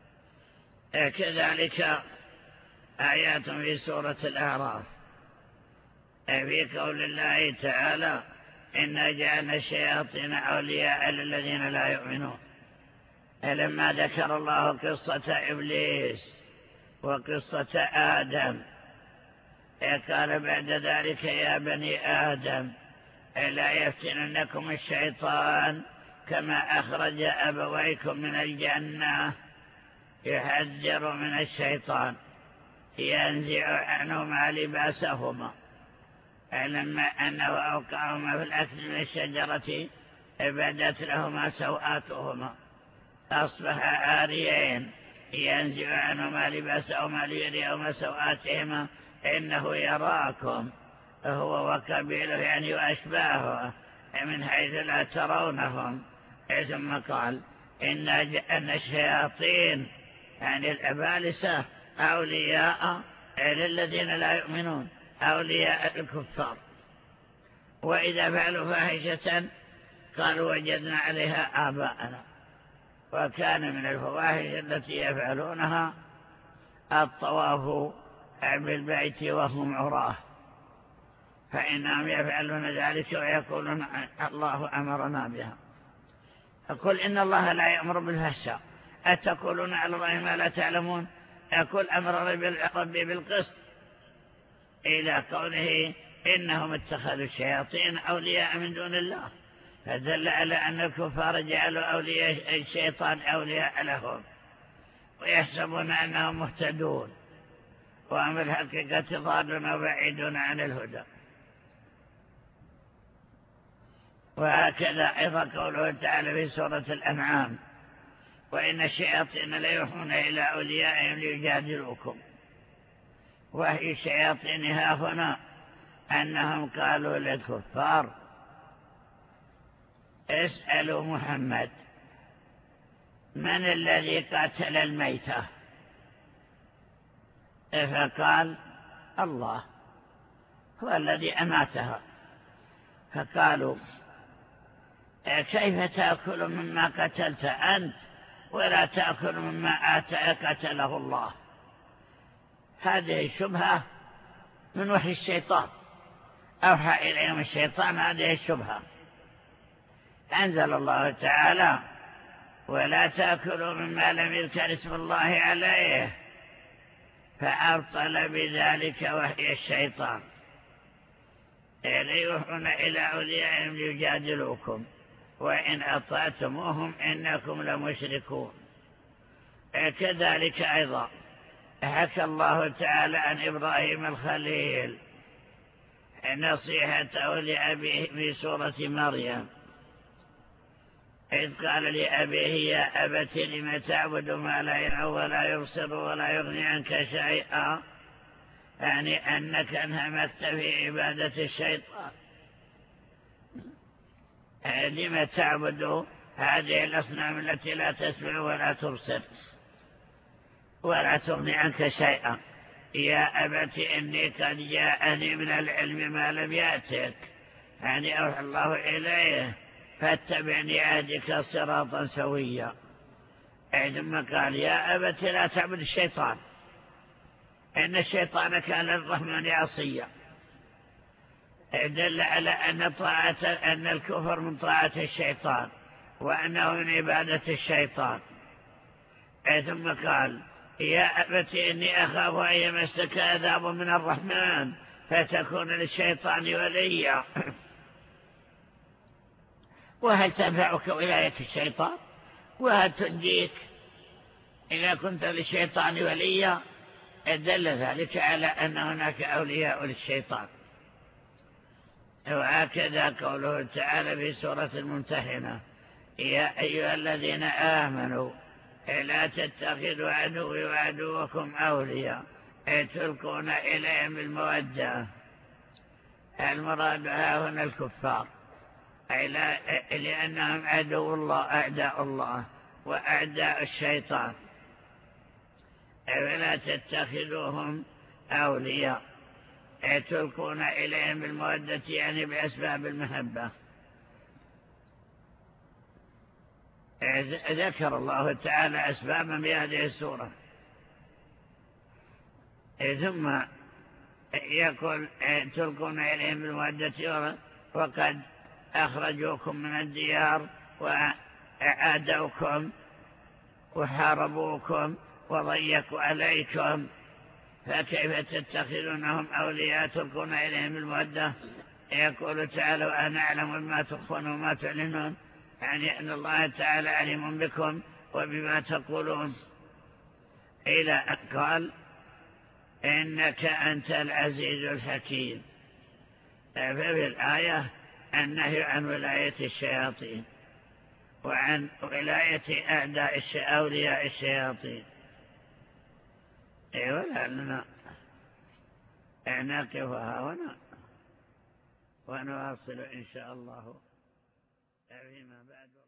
كذلك آيات في سورة الأعراف في قول الله تعالى: إنا جعلنا الشياطين أولياء للذين لا يؤمنون. لما ذكر الله قصة إبليس وقصة آدم قال بعد ذلك: يا بني آدم لا يفتننكم الشيطان كما أخرج أبويكم من الجنة، يحذر من الشيطان ينزع عنهما لباسهما، لما أنه أوقعهما في الأكل من الشجرة بدت لهما سوآتهما أصبح عاريين، ينزع عنهما لباسهما ليريهما سوآتهما إنه يراكم هو وقبيله يعني وأشباهه من حيث لا ترونهم. ثم قال: إن الشياطين يعني الأبالسة أولياء للذين لا يؤمنون، أولياء الكفار. وإذا فعلوا فاحشة قالوا وجدنا عليها آباءنا. وكان من الفواحش التي يفعلونها الطواف بالبيت وهم عراه، فإنهم يفعلون ذلك ويقولون الله أمرنا بها. أقول إن الله لا يأمر بالفحشاء، أتقولون على الله ما لا تعلمون؟ أقول أمر ربي بالقسط إلى قوله إنهم اتخذوا الشياطين أولياء من دون الله، فدل على أن الكفار جعلوا أولياء الشيطان أولياء لهم ويحسبون أنهم مهتدون، وهم الحقيقة ضالون وبعيدون عن الهدى. وهكذا أيضا قوله تعالى في سورة الأنعام وإن الشياطين ليوحون إلى أوليائهم ليجادلوكم. وهي الشياطين ها هنا أنهم قالوا للكفار اسألوا محمد من الذي قتل الميتة، فقال الله هو الذي أماتها. فقالوا كيف تأكل مما قتلت أنت ولا تأكل مما قتله الله؟ هذه الشبهة من وحي الشيطان، أوحى إليهم الشيطان هذه الشبهة. أنزل الله تعالى ولا تأكلوا مما لم يذكر اسم الله عليه، فأبطل بذلك وحي الشيطان ليوحون إلى أوليائهم ليجادلوكم وإن أطعتموهم إنكم لمشركون. كذلك أيضا حكى الله تعالى عن إبراهيم الخليل نصيحته لأبيه في سورة مريم إذ قال لأبيه يا أبت لم تعبد ما لا يرى ولا يبصر ولا يغني عنك شيئا، يعني أنك انهمكت في عبادة الشيطان. لم تعبد هذه الأصنام التي لا تسمع ولا تبصر ولا تغني عنك شيئا؟ يا أبت إني قد جاءني من العلم ما لم يأتك، يعني أوحى الله إليه فاتبعني أهدك صراطا سويا. ثم قال يا أبت لا تعبد الشيطان إن الشيطان كان للرحمن عصيا. دل على أن طاعة أن الكفر من طاعة الشيطان وأنه من عبادة الشيطان. ثم قال يا أبت إني أخاف أن يمسك عذاب من الرحمن فتكون للشيطان وليا. وهل تنفعك ولاية الشيطان؟ وهل تنجيك إذا كنت للشيطان وليا؟ دل ذلك على أن هناك أولياء للشيطان. وهكذا قوله تعالى في سورة الممتحنة يا أيها الذين آمنوا لا تتخذوا عدوي وعدوكم أولياء تلقون إليهم بالمودة. المراد ها هنا الكفار لأنهم عدو الله أعداء الله وأعداء الشيطان، فلا تتخذوهم أولياء تلقون إليهم بالمودة يعني بأسباب المحبة. ذكر الله تعالى أسبابا بهذه السورة، ثم يقول تلقون إليهم بالمودة وقد أخرجوكم من الديار وأعادوكم وحاربوكم وضيقوا عليكم، فكيف تتخذونهم أولياء تلقون إليهم بالمودة؟ يقول تعالى وأنا أعلم بما تخفون وما تعلنون، يعني أن الله تعالى عليم بكم وبما تقولون. إلى أن قال إنك أنت العزيز الحكيم. ففي الآية النهي عن ولاية الشياطين وعن ولاية أعداء أولياء الشياطين. أي ولعلنا نقفها هنا ونواصل إن شاء الله فيما بعد.